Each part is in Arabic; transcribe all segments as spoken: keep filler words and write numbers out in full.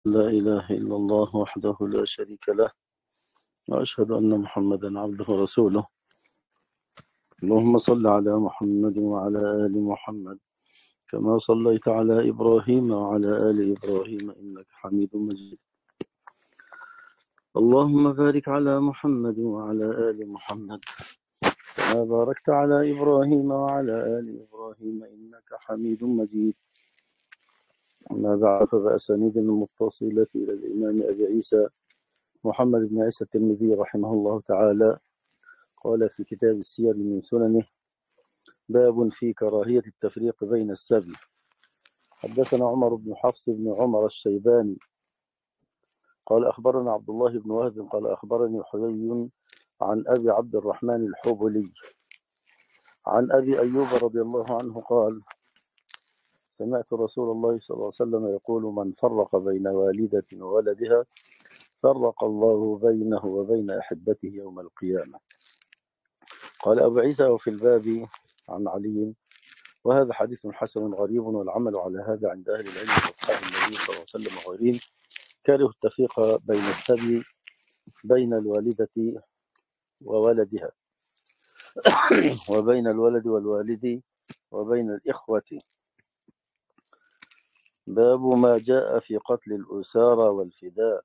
لا إله إلا الله وحده لا شريك له، وأشهد أن محمدا عبده ورسوله. اللهم صل على محمد وعلى آل محمد كما صليت على إبراهيم وعلى آل إبراهيم إنك حميد مجيد. اللهم بارك على محمد وعلى آل محمد كما باركت على إبراهيم وعلى آل إبراهيم إنك حميد مجيد. أما بعد، فبأسانيد المتصلة إلى الإمام أبي عيسى محمد بن عيسى الترمذي رحمه الله تعالى قال في كتاب السير من سننه: باب في كراهية التفريق بين السبي. حدثنا عمر بن حفص بن عمر الشيباني قال أخبرنا عبد الله بن وهب قال أخبرني حيي عن أبي عبد الرحمن الحبلي عن أبي أيوب رضي الله عنه قال: سمعت رسول الله صلى الله عليه وسلم يقول: من فرق بين والدة وولدها فرق الله بينه وبين أحبته يوم القيامة. قال أبو عيسى: وفي الباب عن علي. وهذا حديث حسن غريب، والعمل على هذا عند أهل العلم وأصحاب النبي صلى الله عليه وسلم وغيرهم كره التفريق بين السبي بين الوالدة وولدها وبين الولد والوالد وبين الإخوة. باب ما جاء في قتل الأسارى والفداء.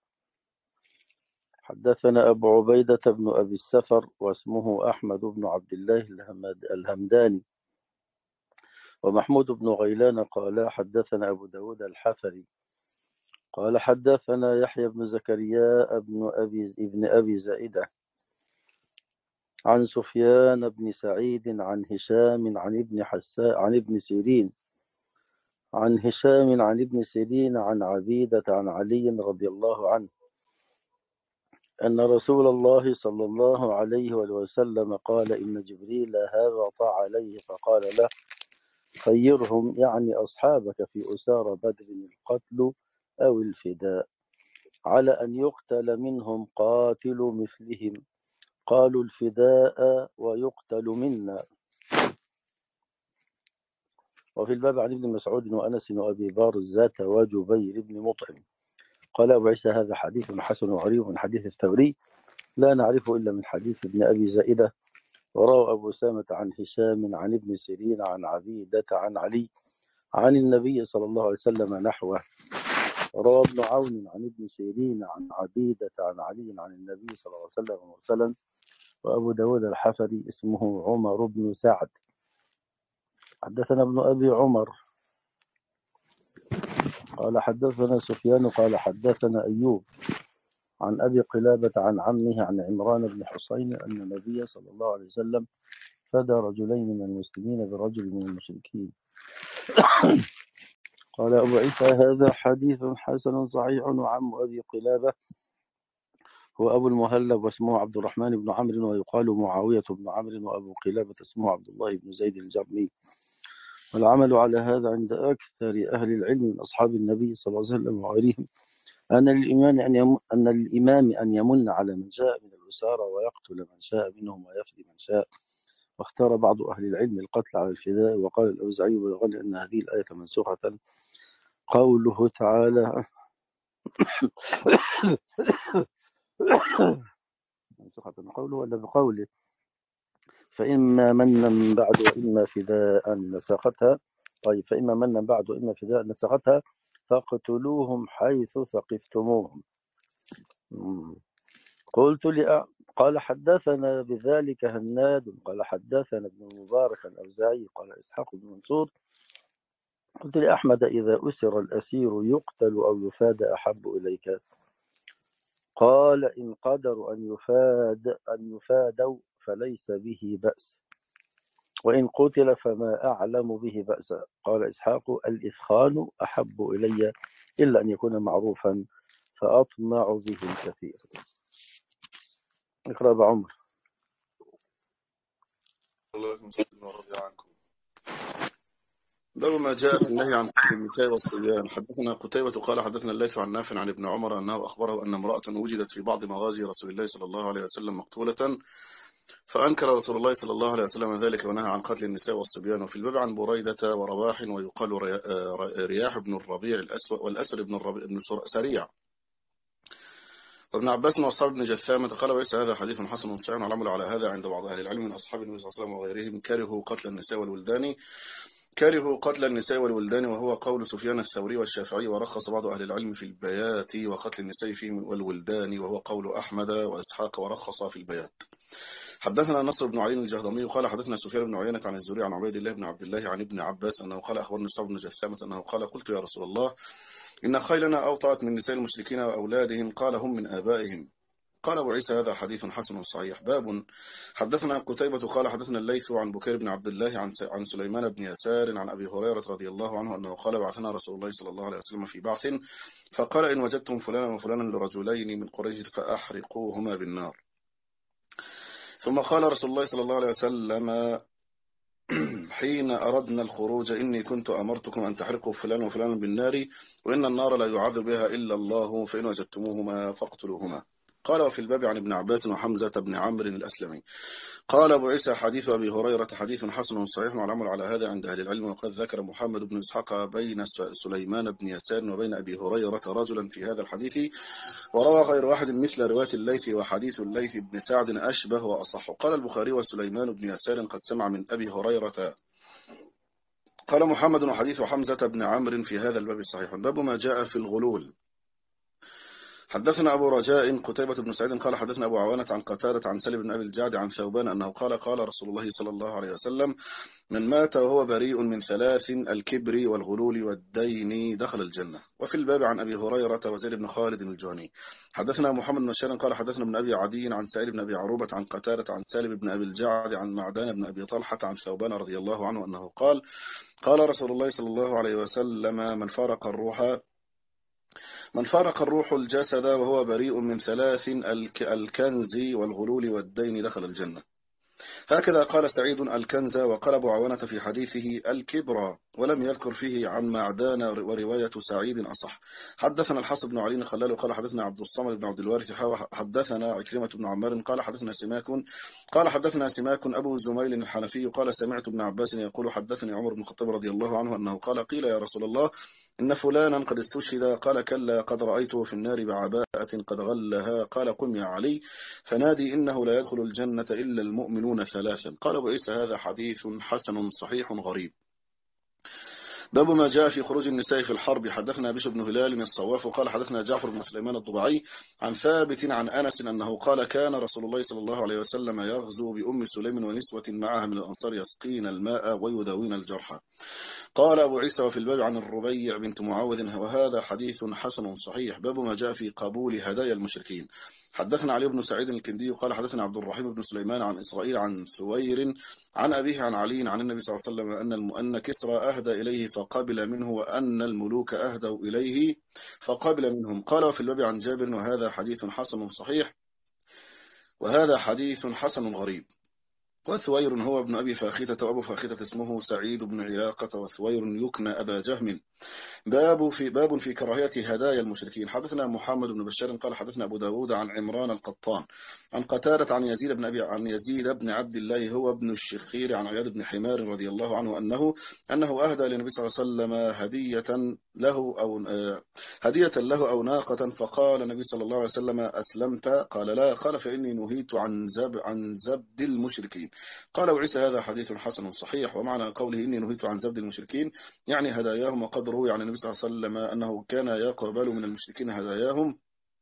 حدثنا أبو عبيدة بن أبي السفر واسمه أحمد بن عبد الله الهمداني ومحمود بن غيلان قال حدثنا أبو داود الحفري قال حدثنا يحيى بن زكريا بن أبي ابن أبي زائدة عن سفيان بن سعيد عن هشام عن ابن حساء عن ابن سيرين عن هشام عن ابن سيرين عن عبيدة عن علي رضي الله عنه أن رسول الله صلى الله عليه وسلم قال: إن جبريل هبط عليه فقال له: خيرهم، يعني أصحابك، في أسارى بدر القتل أو الفداء، على أن يقتل منهم قاتل مثلهم. قالوا: الفداء ويقتل منا. وفي الباب عن ابن مسعود وأنس وأبي بارزة وجبير بن مطعم. قال أبو عيسى: هذا حديث حسن غريب من حديث الثوري لا نعرفه إلا من حديث ابن أبي زائدة. وروى أبو سامة عن هشام عن ابن سيرين عن عبيدة عن علي عن النبي صلى الله عليه وسلم نحوه. وروى ابن عون عن ابن سيرين عن عبيدة عن علي عن النبي صلى الله عليه وسلم مرسلا. وأبو داود الحفري اسمه عمر بن سعد. حدثنا ابن أبي عمر قال حدثنا سفيان قال حدثنا أيوب عن أبي قلابة عن عمه عن عمران بن حسين أن النبي صلى الله عليه وسلم فدى رجلين من المسلمين برجل من المشركين. قال أبو عيسى: هذا حديث حسن صحيح. وعم أبي قلابة هو أبو المهلب واسمه عبد الرحمن بن عمرو ويقال معاوية بن عمرو، وأبو قلابة اسمه عبد الله بن زيد الجرمي. والعمل على هذا عند أكثر أهل العلم من أصحاب النبي صلى الله عليه وسلم وغيرهم أن للإمام أن يم... أن للإمام أن يمن على من شاء من الأسارى ويقتل من شاء منهم ويفدي من شاء. واختار بعض أهل العلم القتل على الفداء. وقال الأوزاعي ويقال أن هذه الآية منسوخة قوله تعالى منسوخة قوله ولا بقوله فإما منا بعد وإما فداء نسختها. طيب، فإما منا بعد وإما فداء نسختها فاقتلوهم حيث ثقفتموهم. قلت لأ... قال حدثنا بذلك هناد قال حدثنا ابن المبارك الأوزاعي قال إسحاق بن منصور قلت لأحمد: إذا أسر الأسير يقتل أو يفاد أحب إليك؟ قال: إن قدروا أن يفاد أن يفادوا فليس به بأس، وإن قتل فما أعلم به بأسا. قال إسحاق: الإثخان أحب إلي إلا أن يكون معروفا فأطمع به الكثير. اقرأ بعمر. الله ورضي عنكم. باب ما جاء في النهي عن قتل النساء والصبيان. حدثنا قتيبة قال حدثنا الليث عن نافع عن ابن عمر أنه أخبره أن امرأة وجدت في بعض مغازي رسول الله صلى الله عليه وسلم مقتولة فأنكر رسول الله صلى الله عليه وسلم ذلك ونهى عن قتل النساء والصبيان. وفي الباب عن بريدة ورواح ويقال رياح بن الربيع الأسود والأسر بن الربيع بن سريع وابن عباس وأصحاب بن جثامة قال وليس هذا حديث حسن صحيح والعمل على هذا عند بعض أهل العلم من أصحاب النبي صلى الله عليه وسلم وغيرهم كرهوا قتل النساء والولدان كرهوا قتل النساء والولدان وهو قول سفيان الثوري والشافعي، ورخص بعض أهل العلم في البيات وقتل النساء فيه والولدان وهو قول أحمد وإسحاق ورخص في البيات. حدثنا نصر بن علي الجهضمي قال حدثنا سفيان بن عيينة عن الزهري عن عبيد الله بن عبد الله عن ابن عباس أنه قال أخبرني صعب بن جثامة أنه قال قلت يا رسول الله إن خيلنا أوطأت من نساء المشركين وأولادهم قال هم من آبائهم. قال أبو عيسى هذا حديث حسن صحيح. باب حدثنا قتيبة قال حدثنا الليث عن بكير بن عبد الله عن عن سليمان بن يسار عن أبي هريرة رضي الله عنه أنه قال بعثنا رسول الله صلى الله عليه وسلم في بعث فقال إن وجدتم فلانا وفلانا لرجلين من قريش فأحرقوهما بالنار. ثم قال رسول الله صلى الله عليه وسلم حين أردنا الخروج إني كنت أمرتكم أن تحرقوا فلان وفلان بالنار وإن النار لا يعذب بها إلا الله فإن وجدتموهما فاقتلوهما. قال وفي الباب عن ابن عباس وحمزة بن عمرو الأسلمي. قال أبو عيسى حديث أبي هريرة حديث حسن صحيح والعمل على هذا عند أهل العلم. وقد ذكر محمد بن إسحاق بين سليمان بن يسار وبين أبي هريرة رجلا في هذا الحديث وروى غير واحد مثل رواية الليث وحديث الليث بن سعد أشبه وأصح. قال البخاري وسليمان بن يسار قد سمع من أبي هريرة. قال محمد وحديث حمزة بن عمرو في هذا الباب صحيح. باب ما جاء في الغلول. حدثنا أبو رجاء قتيبة بن سعيد قال حدثنا أبو عوانة عن قتادة عن سالم بن أبي الجعد عن ثوبان أنه قال قال رسول الله صلى الله عليه وسلم من مات وهو بريء من ثلاث الكبر والغلول والدين دخل الجنة. وفي الباب عن أبي هريرة وزيد بن خالد الجهني. حدثنا محمد بن بشار قال حدثنا ابن أبي عدي عن سعيد بن أبي عروبة عن قتادة عن سالم بن أبي الجعد عن معدان بن أبي طلحة عن ثوبان رضي الله عنه أنه قال قال رسول الله صلى الله عليه وسلم من فارق الروح من فارق الروح الجسد وهو بريء من ثلاث الكنز والغلول والدين دخل الجنة. هكذا قال سعيد الكنز. وقال أبو عوانة في حديثه الكبرى ولم يذكر فيه عن معدان ورواية سعيد أصح. حدثنا الحسن بن علي خلال قال حدثنا عبد الصمد بن عبد الوارث حدثنا عكرمة بن عمار قال حدثنا سماك قال حدثنا سماك أبو زميل الحنفي قال سمعت ابن عباس يقول حدثني عمر بن الخطاب رضي الله عنه أنه قال قيل يا رسول الله إن فلانا قد استشهد قال كلا قد رأيته في النار بعباءة قد غلها قال قم يا علي فنادي إنه لا يدخل الجنة إلا المؤمنون ثلاثا. قال أبو عيسى هذا حديث حسن صحيح غريب. باب ما جاء في خروج النساء في الحرب. حدثنا بشر بن هلال من الصواف وقال حدثنا جعفر بن سليمان الضبعي عن ثابت عن أنس أنه قال كان رسول الله صلى الله عليه وسلم يغزو بأم سليم ونسوة معها من الأنصار يسقين الماء ويداوين الجرحى. قال أبو عيسى وفي الباب عن الربيع بنت معاوذ وهذا حديث حسن صحيح. باب ما جاء في قبول هدايا المشركين. حدثنا علي بن سعيد الكندي قال حدثنا عبد الرحيم بن سليمان عن إسرائيل عن ثوير عن أبيه عن علي عن النبي صلى الله عليه وسلم أن أن كسرى أهدى إليه فقبل منه وأن الملوك أهدوا إليه فقبل منهم. قال وفي الباب عن جابر وهذا حديث حسن صحيح وهذا حديث حسن غريب. وثوير هو ابن أبي فاخته وأبو فاخته اسمه سعيد بن عياقة وثوير يكنى أبا جهم. باب في باب في كراهية هدايا المشركين. حدثنا محمد بن بشار قال حدثنا أبو داود عن عمران القطان عن قتادة عن يزيد بن أبي عن يزيد بن عبد الله هو ابن الشخير عن عياض بن حمار رضي الله عنه أنه أنه أهدى للنبي صلى الله عليه وسلم هدية له أو هدية له أو ناقة فقال النبي صلى الله عليه وسلم أسلمت؟ قال لا. قال فإني نهيت عن زب عن زبد المشركين. قال وعيسى هذا حديث حسن صحيح. ومعنى قوله إني نهيت عن زبد المشركين يعني هداياهم. وقد روي عن النبي صلى الله عليه وسلم أنه كان يقبل من المشركين هداياهم.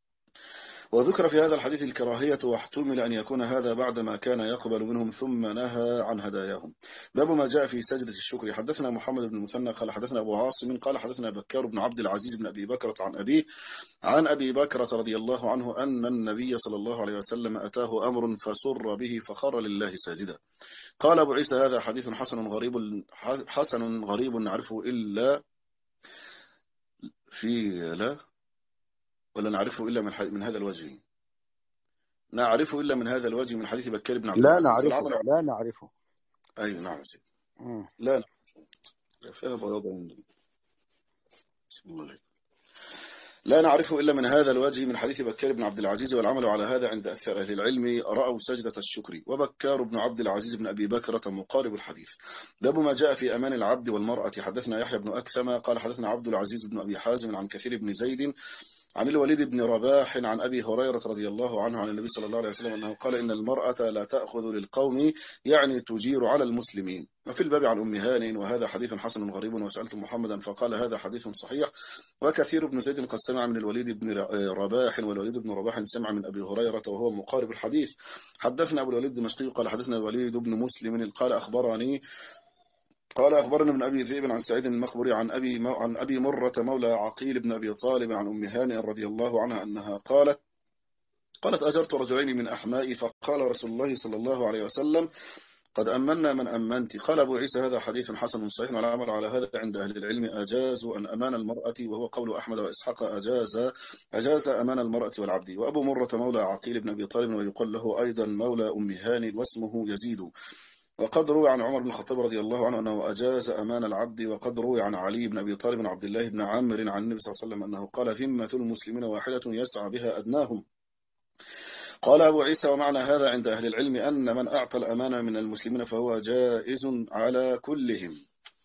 وذكر في هذا الحديث الكراهية واحتمل أن يكون هذا بعدما كان يقبل منهم ثم نهى عن هداياهم. باب ما جاء في سجدة الشكر. حدثنا محمد بن المثنى قال حدثنا أبو عاصم قال حدثنا بكار بن عبد العزيز بن أبي بكرة عن أبيه عن أبي بكرة رضي الله عنه أن النبي صلى الله عليه وسلم أتاه أمر فسر به فخر لله ساجدا. قال أبو عيسى هذا حديث حسن غريب حسن غريب نعرفه إلا في لا ولا نعرفه إلا من, من هذا الوجه نعرفه إلا من هذا الوجه من حديث بكر بن عبد لا العزيز. نعرفه لا نعرفه أيوة نعم سيدي. مم. لا فيها بياض. بسم الله عليك. لا نعرفه إلا من هذا الوجه من حديث بكار بن عبد العزيز، والعمل على هذا عند أكثر أهل العلم رأوا سجدة الشكر. وبكار بن عبد العزيز بن أبي بكرة مقارب الحديث. باب ما جاء في أمان العبد والمرأة. حدثنا يحيى بن أكثم قال حدثنا عبد العزيز بن أبي حازم عن كثير بن زيد عن الوليد بن رباح عن أبي هريرة رضي الله عنه عن النبي صلى الله عليه وسلم أنه قال إن المرأة لا تأخذ للقوم، يعني تجير على المسلمين. وفي الباب عن أم هانئ وهذا حديث حسن غريب، وسألت محمدا فقال هذا حديث صحيح. وكثير بن زيد قد سمع من الوليد بن رباح، والوليد بن رباح سمع من أبي هريرة وهو مقارب الحديث. حدثنا أبو الوليد الدمشقي قال حدثنا الوليد بن مسلم قال أخبرني قال أخبرنا ابن أبي ذئب عن سعيد المقبري عن أبي عن أبي مرة مولى عقيل بن أبي طالب عن أم هانئ رضي الله عنها أنها قالت قالت أجرت رجلين من أحمائي، فقال رسول الله صلى الله عليه وسلم قد أمنا من أمنت. قال أبو عيسى هذا حديث حسن صحيح، والعمل على هذا عند أهل العلم. أجازوا أن أمان المرأة، وهو قول أحمد وإسحاق، أجاز أجاز أمان المرأة والعبد. وأبو مرة مولى عقيل بن أبي طالب، ويقال له أيضا مولى أم هانئ واسمه يزيد. وقد روي عن عمر بن الخطاب رضي الله عنه أنه أجاز أمان العبد. وقد روي عن علي بن أبي طالب عبد الله بن عامر عن النبي صلى الله عليه وسلم أنه قال ذمة المسلمين واحدة يسعى بها أدناهم. قال أبو عيسى ومعنى هذا عند أهل العلم أن من أعطى الأمانة من المسلمين فهو جائز على كلهم.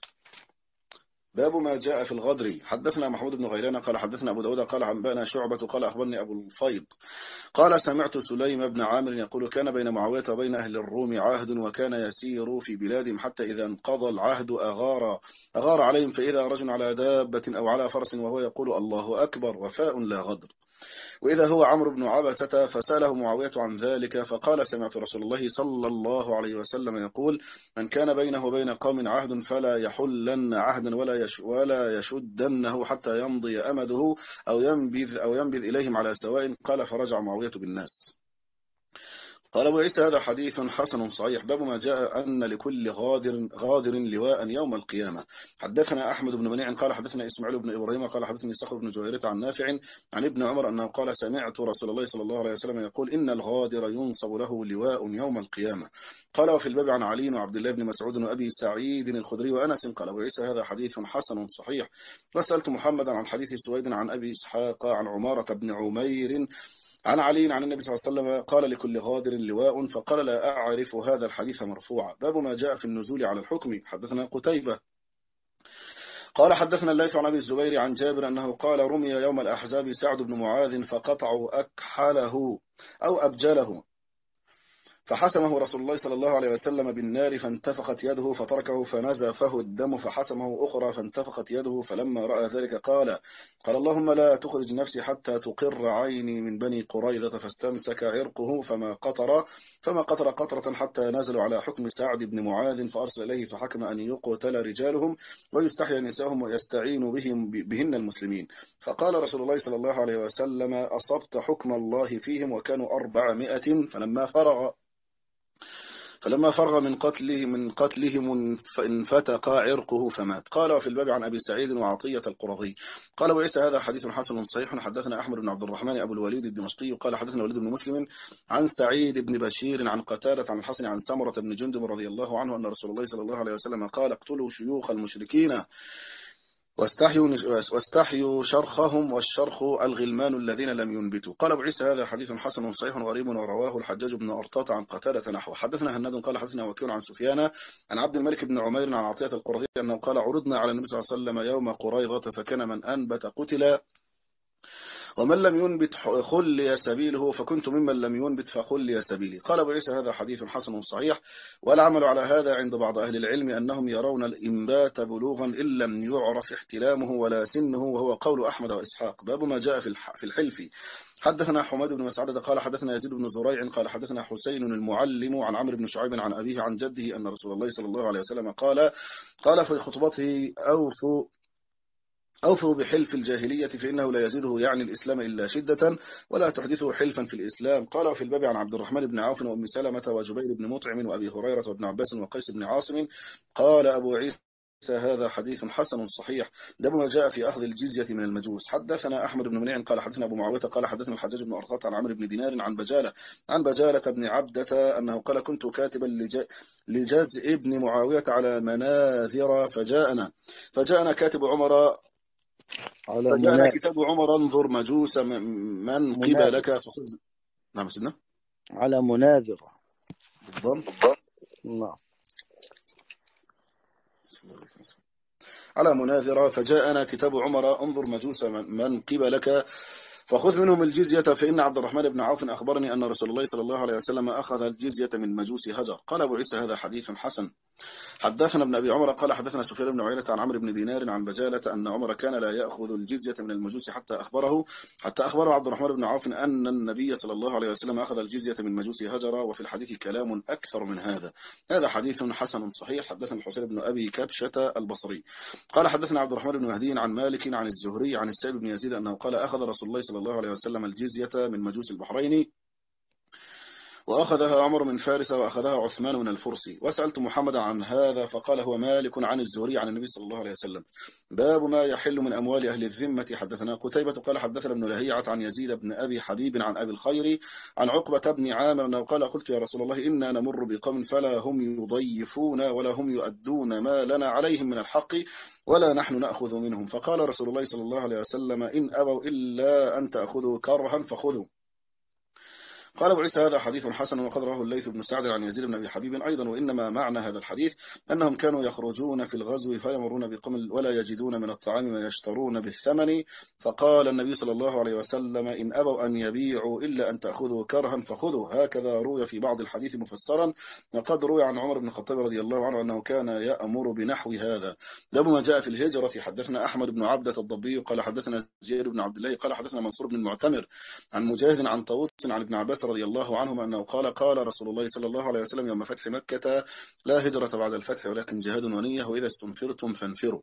باب ما جاء في الغدر. حدثنا محمود بن غيلان قال حدثنا أبو داود قال أنبأنا شعبة قال أخبرني أبو الفيض قال سمعت سليم بن عامر يقول كان بين معاوية وبين أهل الروم عهد، وكان يسير في بلادهم حتى إذا انقضى العهد أغار أغار عليهم، فإذا رجل على دابة أو على فرس وهو يقول الله أكبر وفاء لا غدر، وإذا هو عمرو بن عبسة، فسأله معاوية عن ذلك فقال سمعت رسول الله صلى الله عليه وسلم يقول من كان بينه وبين قوم عهد فلا يحلن عهدا ولا يش ولا يشدنه حتى يمضي أمده أو ينبذ أو ينبذ إليهم على سواء. قال فرجع معاوية بالناس. قال أبو عيسى هذا حديث حسن صحيح. باب ما جاء أن لكل غادر غادر لواء يوم القيامة. حدثنا أحمد بن منيع قال حدثنا إسماعيل بن إبراهيم قال حدثني صخر بن جويرة عن نافع عن ابن عمر أنه قال سمعت رسول الله صلى الله عليه وسلم يقول إن الغادر ينصب له لواء يوم القيامة. قال وفي الباب عن علي وعبد الله بن مسعود وأبي سعيد الخدري وأنس. قال أبو عيسى هذا حديث حسن صحيح. وسألت محمدا عن حديث سويد عن أبي إسحاق عن عمارة بن عمير عن علي عن النبي صلى الله عليه وسلم قال لكل غادر لواء، فقال لا أعرف هذا الحديث مرفوعا. باب ما جاء في النزول على الحكم. حدثنا قتيبة قال حدثنا الليث عن أبي الزبير عن جابر أنه قال رمي يوم الأحزاب سعد بن معاذ فقطعوا أكحله أو أبجله، فحسمه رسول الله صلى الله عليه وسلم بالنار فانتفخت يده فتركه فنزفه الدم، فحسمه أخرى فانتفخت يده، فلما رأى ذلك قال قال اللهم لا تخرج نفسي حتى تقر عيني من بني قريظة، فاستمسك عرقه فما قطر فما قطر قطرة حتى نزلوا على حكم سعد بن معاذ، فأرسل إليه فحكم أن يقتل رجالهم ويستحيى نساءهم ويستعين بهم بهن المسلمين. فقال رسول الله صلى الله عليه وسلم أصبت حكم الله فيهم، وكانوا أربعمائة. فلما فرغ فلما فرغ من قتله من قتلهم انفتق عرقه فمات. قال وفي الباب عن أبي سعيد وعطية القرظي قال أبو عيسى هذا حديث حسن صحيح. حدثنا أحمد بن عبد الرحمن أبو الوليد الدمشقي قال حدثنا وليد بن مسلم عن سعيد بن بشير عن قتادة عن الحسن عن سمرة بن جندب رضي الله عنه أن رسول الله صلى الله عليه وسلم قال اقتلوا شيوخ المشركين واستحيوا واستحيوا شرخهم، والشرخ الغلمان الذين لم ينبتوا. قال أبو عيسى هذا حديث حسن صحيح غريب، ورواه الحجاج بن أرطاط عن قتادة نحوه. حدثنا هناد قال حدثنا وكيع عن سفيان عن عبد الملك بن عمير عن عطية القرظي أنه قال عرضنا على النبي صلى الله عليه وسلم يوم قريظة فكان من أنبت قتل ومن لم ينبت خلي سبيله، فكنت ممن لم ينبت فخلي سبيلي. قال أبو عيسى هذا حديث حسن صحيح. والعمل على هذا عند بعض أهل العلم أنهم يرون الإنبات بلوغا إن لم يعرف احتلامه ولا سنه، وهو قول أحمد وإسحاق. باب ما جاء في الحلف. حدثنا حماد بن مسعود قال حدثنا يزيد بن زريع قال حدثنا حسين المعلم عن عمرو بن شعيب عن أبيه عن جده أن رسول الله صلى الله عليه وسلم قال قال في خطبته أوفوا أوفوا بحلف الجاهلية فإنه لا يزيده يعني الإسلام إلا شدة، ولا تحدثه حلفا في الإسلام. قال في الباب عن عبد الرحمن بن عوف وأم سلمة وجبير بن مطعم وأبي هريرة وابن عباس وقيس بن عاصم. قال أبو عيسى هذا حديث حسن صحيح. ده ما جاء في أخذ الجزية من المجوس. حدثنا أحمد بن منيع قال حدثنا أبو معاوية قال حدثنا الحجاج بن أرطاط عن عمرو بن دينار عن بجالة عن بجالة بن عبدة أنه قال كنت كاتبا لجزء ابن معاوية على مناذر، فجاءنا فجاءنا كاتب عمر على فجاءنا مناذر. كتاب عمر انظر مجوس من من مناذر. قبلك فخذ. نعم سيدنا. على مناذر. بالضم. نعم. على مناذرة. فجاءنا كتاب عمر انظر مجوس من من قبلك فخذ منهم الجزية فإن عبد الرحمن بن عوف أخبرني أن رسول الله صلى الله عليه وسلم أخذ الجزية من مجوس هجر. قال أبو عيسى هذا حديث حسن. حدثنا ابن أبي عمر قال حدثنا سفيان بن عيينة عن عمرو بن دينار عن بجالة أن عمر كان لا يأخذ الجزية من المجوس حتى أخبره حتى أخبره عبد الرحمن بن عوف أن النبي صلى الله عليه وسلم أخذ الجزية من مجوس هجر. وفي الحديث كلام أكثر من هذا. هذا حديث حسن صحيح. حدثنا الحسين بن أبي كبشة البصري قال حدثنا عبد الرحمن بن مهدي عن مالك عن الزهري عن السائب بن يزيد أنه قال أخذ رسول الله صلى الله عليه وسلم الجزية من مجوس البحرين وأخذها عمر من فارس وأخذها عثمان من الفرس. وسألت محمد عن هذا فقال هو مالك عن الزهري عن النبي صلى الله عليه وسلم. باب ما يحل من أموال أهل الذمة. حدثنا قتيبة قال حدثنا ابن لهيعة عن يزيد بن أبي حبيب عن أبي الخير عن عقبة بن عامر أنه قال قلت يا رسول الله إنا نمر بقوم فلا هم يضيفون ولا هم يؤدون ما لنا عليهم من الحق ولا نحن نأخذ منهم. فقال رسول الله صلى الله عليه وسلم إن أبوا إلا أن تأخذوا كرها فخذوا. قال أبو عيسى هذا حديث حسن وقد رواه الليث بن سعد عن يزيد بن أبي حبيب أيضا. وإنما معنى هذا الحديث أنهم كانوا يخرجون في الغزو فيمرون بقوم ولا يجدون من الطعام ما يشترون بالثمن. فقال النبي صلى الله عليه وسلم إن أبوا أن يبيعوا إلا أن تأخذوا كرها فخذوا. هكذا روي في بعض الحديث مفسرا. وقد روي عن عمر بن الخطاب رضي الله عنه أنه كان يأمر بنحو هذا. باب ما جاء في الهجرة. حدثنا أحمد بن عبدة الضبي قال حدثنا زياد بن عبد الله قال حدثنا منصور بن المعتمر عن مجاهد عن طاووس عن ابن عباس رضي الله عنهما أنه قال قال رسول الله صلى الله عليه وسلم يوم فتح مكة لا هجرة بعد الفتح ولكن جهاد ونية وإذا استنفرتم فانفروا.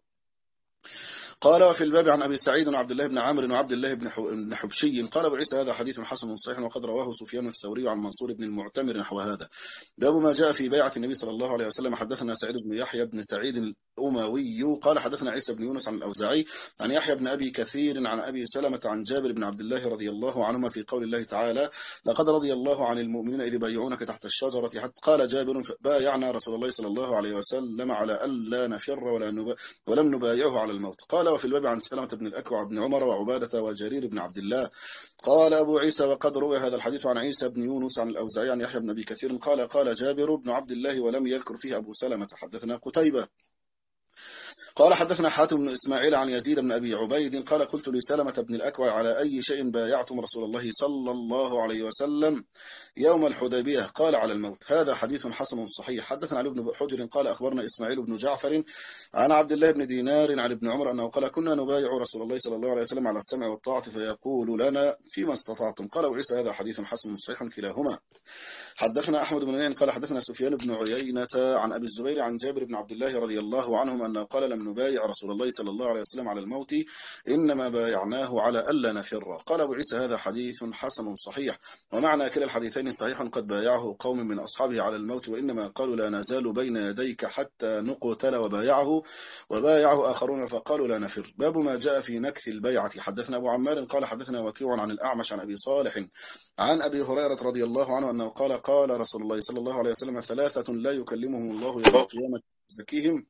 قال وفي الباب عن أبي سعيد وعبد الله بن عامر وعبد الله بن حبشي قال أبو عيسى هذا حديث حسن صحيح وقد رواه سفيان الثوري عن منصور بن المعتمر نحو هذا. باب ما جاء في بيعة النبي صلى الله عليه وسلم. حدثنا سعيد بن يحيى بن سعيد الأموي قال حدثنا عيسى بن يونس عن الأوزاعي عن يحيى بن أبي كثير عن أبي سلمة عن جابر بن عبد الله رضي الله عنهما في قول الله تعالى لقد رضي الله عن المؤمنين إذ بايعونك تحت الشجرة حتى قال جابر بايعنا رسول الله صلى الله عليه وسلم على ألا نفر ولا نب... ولم نبايعه على الموت. قال وفي الباب عن سلمة بن الأكوع بن عمر وعبادة وجرير بن عبد الله. قال أبو عيسى وقد روى هذا الحديث عن عيسى بن يونس عن الأوزاعي عن يحيى بن أبي كثير قال قال جابر بن عبد الله ولم يذكر فيه أبو سلمة. حدثنا قتيبة قال حدثنا حاتم بن إسماعيل عن يزيد بن أبي عبيد قال قلت لسلمة بن الأكوع على أي شيء بايعتم رسول الله صلى الله عليه وسلم يوم الحديبية قال على الموت. هذا حديث حسن صحيح. حدثنا علي بن حجر قال أخبرنا إسماعيل بن جعفر عن عبد الله بن دينار عن ابن عمر أنه قال كنا نبايع رسول الله صلى الله عليه وسلم على السمع والطاعة فيقول لنا فيما استطعتم. قال أبو عيسى هذا حديث حسن صحيح كلاهما. حدثنا أحمد بن منين قال حدثنا سفيان بن عيينة عن أبي الزبير عن جابر بن عبد الله رضي الله عنهم أنه قال لم نبايع رسول الله صلى الله عليه وسلم على الموت إنما بايعناه على ألا نفر. قال أبو عيسى هذا حديث حسن صحيح. ومعنى كلا الحديثين صحيح قد بايعه قوم من أصحابه على الموت وإنما قالوا لا نزال بين يديك حتى نقتل وبايعه وبايعه آخرون فقالوا لا نفر. باب ما جاء في نكث البيعة. حدثنا أبو عمار قال حدثنا وكيع عن الأعمش عن أبي صالح عن أبي هريرة رضي الله عنه أنه قال قال رسول الله صلى الله عليه وسلم ثلاثة لا يكلمهم الله يوم القيامة يزكيهم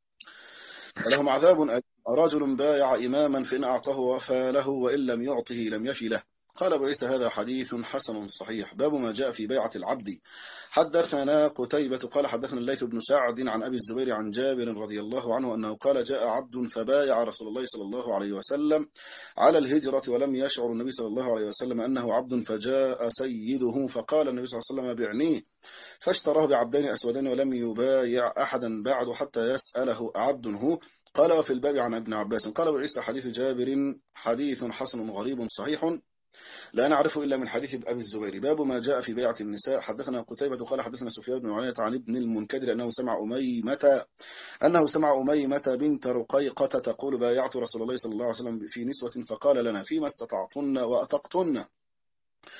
ولهم عذاب أليم رجل بايع إماما فإن أعطاه وفى له وإن لم يعطه لم يفي له. قال أبو عيسى هذا حديث حسن صحيح. باب ما جاء في بيعة العبد. حدثنا قتيبة قال حدثنا الليث بن سعد عن أبي الزبير عن جابر رضي الله عنه أنه قال جاء عبد فبايع رسول الله صلى الله عليه وسلم على الهجرة ولم يشعر النبي صلى الله عليه وسلم أنه عبد فجاء سيده فقال النبي صلى الله عليه وسلم بعنيه فاشتراه بعبدين أسودين ولم يبايع أحدا بعد حتى يسأله عبد هو. قال وفي الباب عن ابن عباس قال أبو عيسى حديث جابر حديث حسن غريب صحيح لا نعرفه إلا من حديث أبي الزبير. باب ما جاء في بيعة النساء. حدثنا قتيبة قال حدثنا سفيان بن عيينة عن ابن المنكدر أنه سمع أميمة أنه سمع أميمة بنت رقيقة تقول بايعت رسول الله صلى الله عليه وسلم في نسوة فقال لنا فيما استطعتن وأطقتن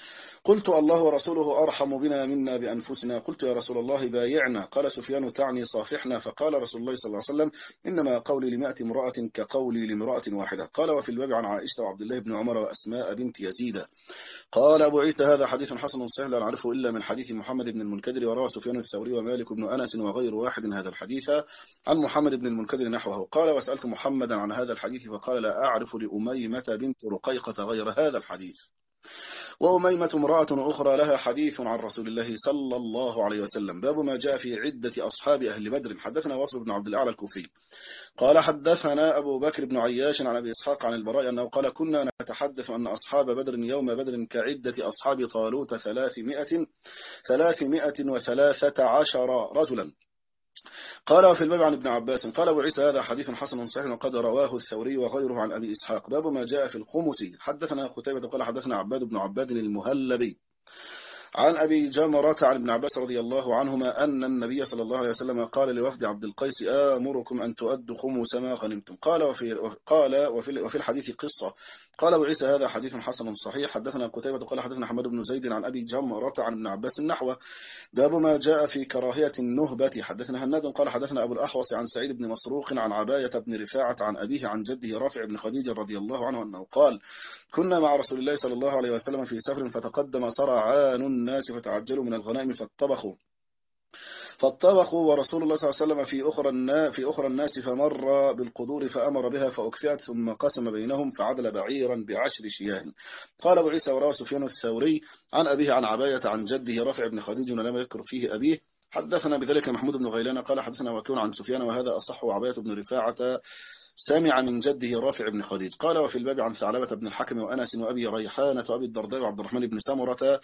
قلت الله ورسوله أرحم بنا منا بأنفسنا. قلت يا رسول الله بايعنا. قال سفيان تعني صافحنا. فقال رسول الله صلى الله عليه وسلم إنما قولي لمائة امرأة كقولي لامرأة واحدة. قال وفي الباب عن عائشة وعبد الله بن عمر وأسماء بنت يزيد. قال أبو عيسى هذا حديث حسن صحيح لا نعرفه إلا من حديث محمد بن المنكدر، وروى سفيان الثوري ومالك بن أنس وغير واحد هذا الحديث عن محمد بن المنكدر نحوه. قال وسألت محمدا عن هذا الحديث فقال لا أعرف لأميمة بنت رقيقة غير هذا الحديث. وأميمة امرأة أخرى لها حديث عن رسول الله صلى الله عليه وسلم. باب ما جاء في عدة أصحاب أهل بدر. حدثنا واصل بن عبد الأعلى الكوفي قال حدثنا أبو بكر بن عياش عن أبي إسحاق عن البراء أنه قال كنا نتحدث أن أصحاب بدر يوم بدر كعدة أصحاب طالوت ثلاثمائة ثلاثمائة وثلاثة عشر رجلا. قال وفي الباب عن ابن عباس قال أبو عيسى هذا حديث حسن صحيح وقد رواه الثوري وغيره عن أبي إسحاق. باب ما جاء في الخمس. حدثنا قتيبة قال حدثنا عباد بن عباد المهلبي عن أبي جمرة عن ابن عباس رضي الله عنهما أن النبي صلى الله عليه وسلم قال لوفد عبد القيس آمركم أن تؤدوا خمس ما غنمتم. قال وفي قال وفي وفي الحديث قصة. قال أبو عيسى هذا حديث حسن صحيح. حدثنا قتيبة قال حدثنا حماد بن زيد عن أبي جمرة عن ابن عباس النحو. باب ما جاء في كراهية النهبة. حدثنا هناد قال حدثنا أبو الأحوص عن سعيد بن مسروق عن عباية بن رفاعة عن أبيه عن جده رافع بن خديج رضي الله عنه أنه قال كنا مع رسول الله صلى الله عليه وسلم في سفر فتقدم سرعان الناس فتعجلوا من الغنائم فاتطبخوا فاتطبخوا ورسول الله صلى الله عليه وسلم في أخرى الناس في أخرى الناس فمر بالقدور فأمر بها فأكفئت ثم قسم بينهم فعدل بعيرا بعشر شياه. قال أبو عيسى وروى سفيان الثوري عن أبيه عن عباية عن جده رافع بن خديج ولم يذكر فيه أبيه. حدثنا بذلك محمود بن غيلان قال حدثنا وكيع عن سفيان وهذا أصح عباية بن رفاعة سمع من جده رافع بن خديج. قال وفي الباب عن ثعلبة بن الحكم وأنس وأبي ريحانة وأبي الدرداء وعبد الرحمن بن سمرة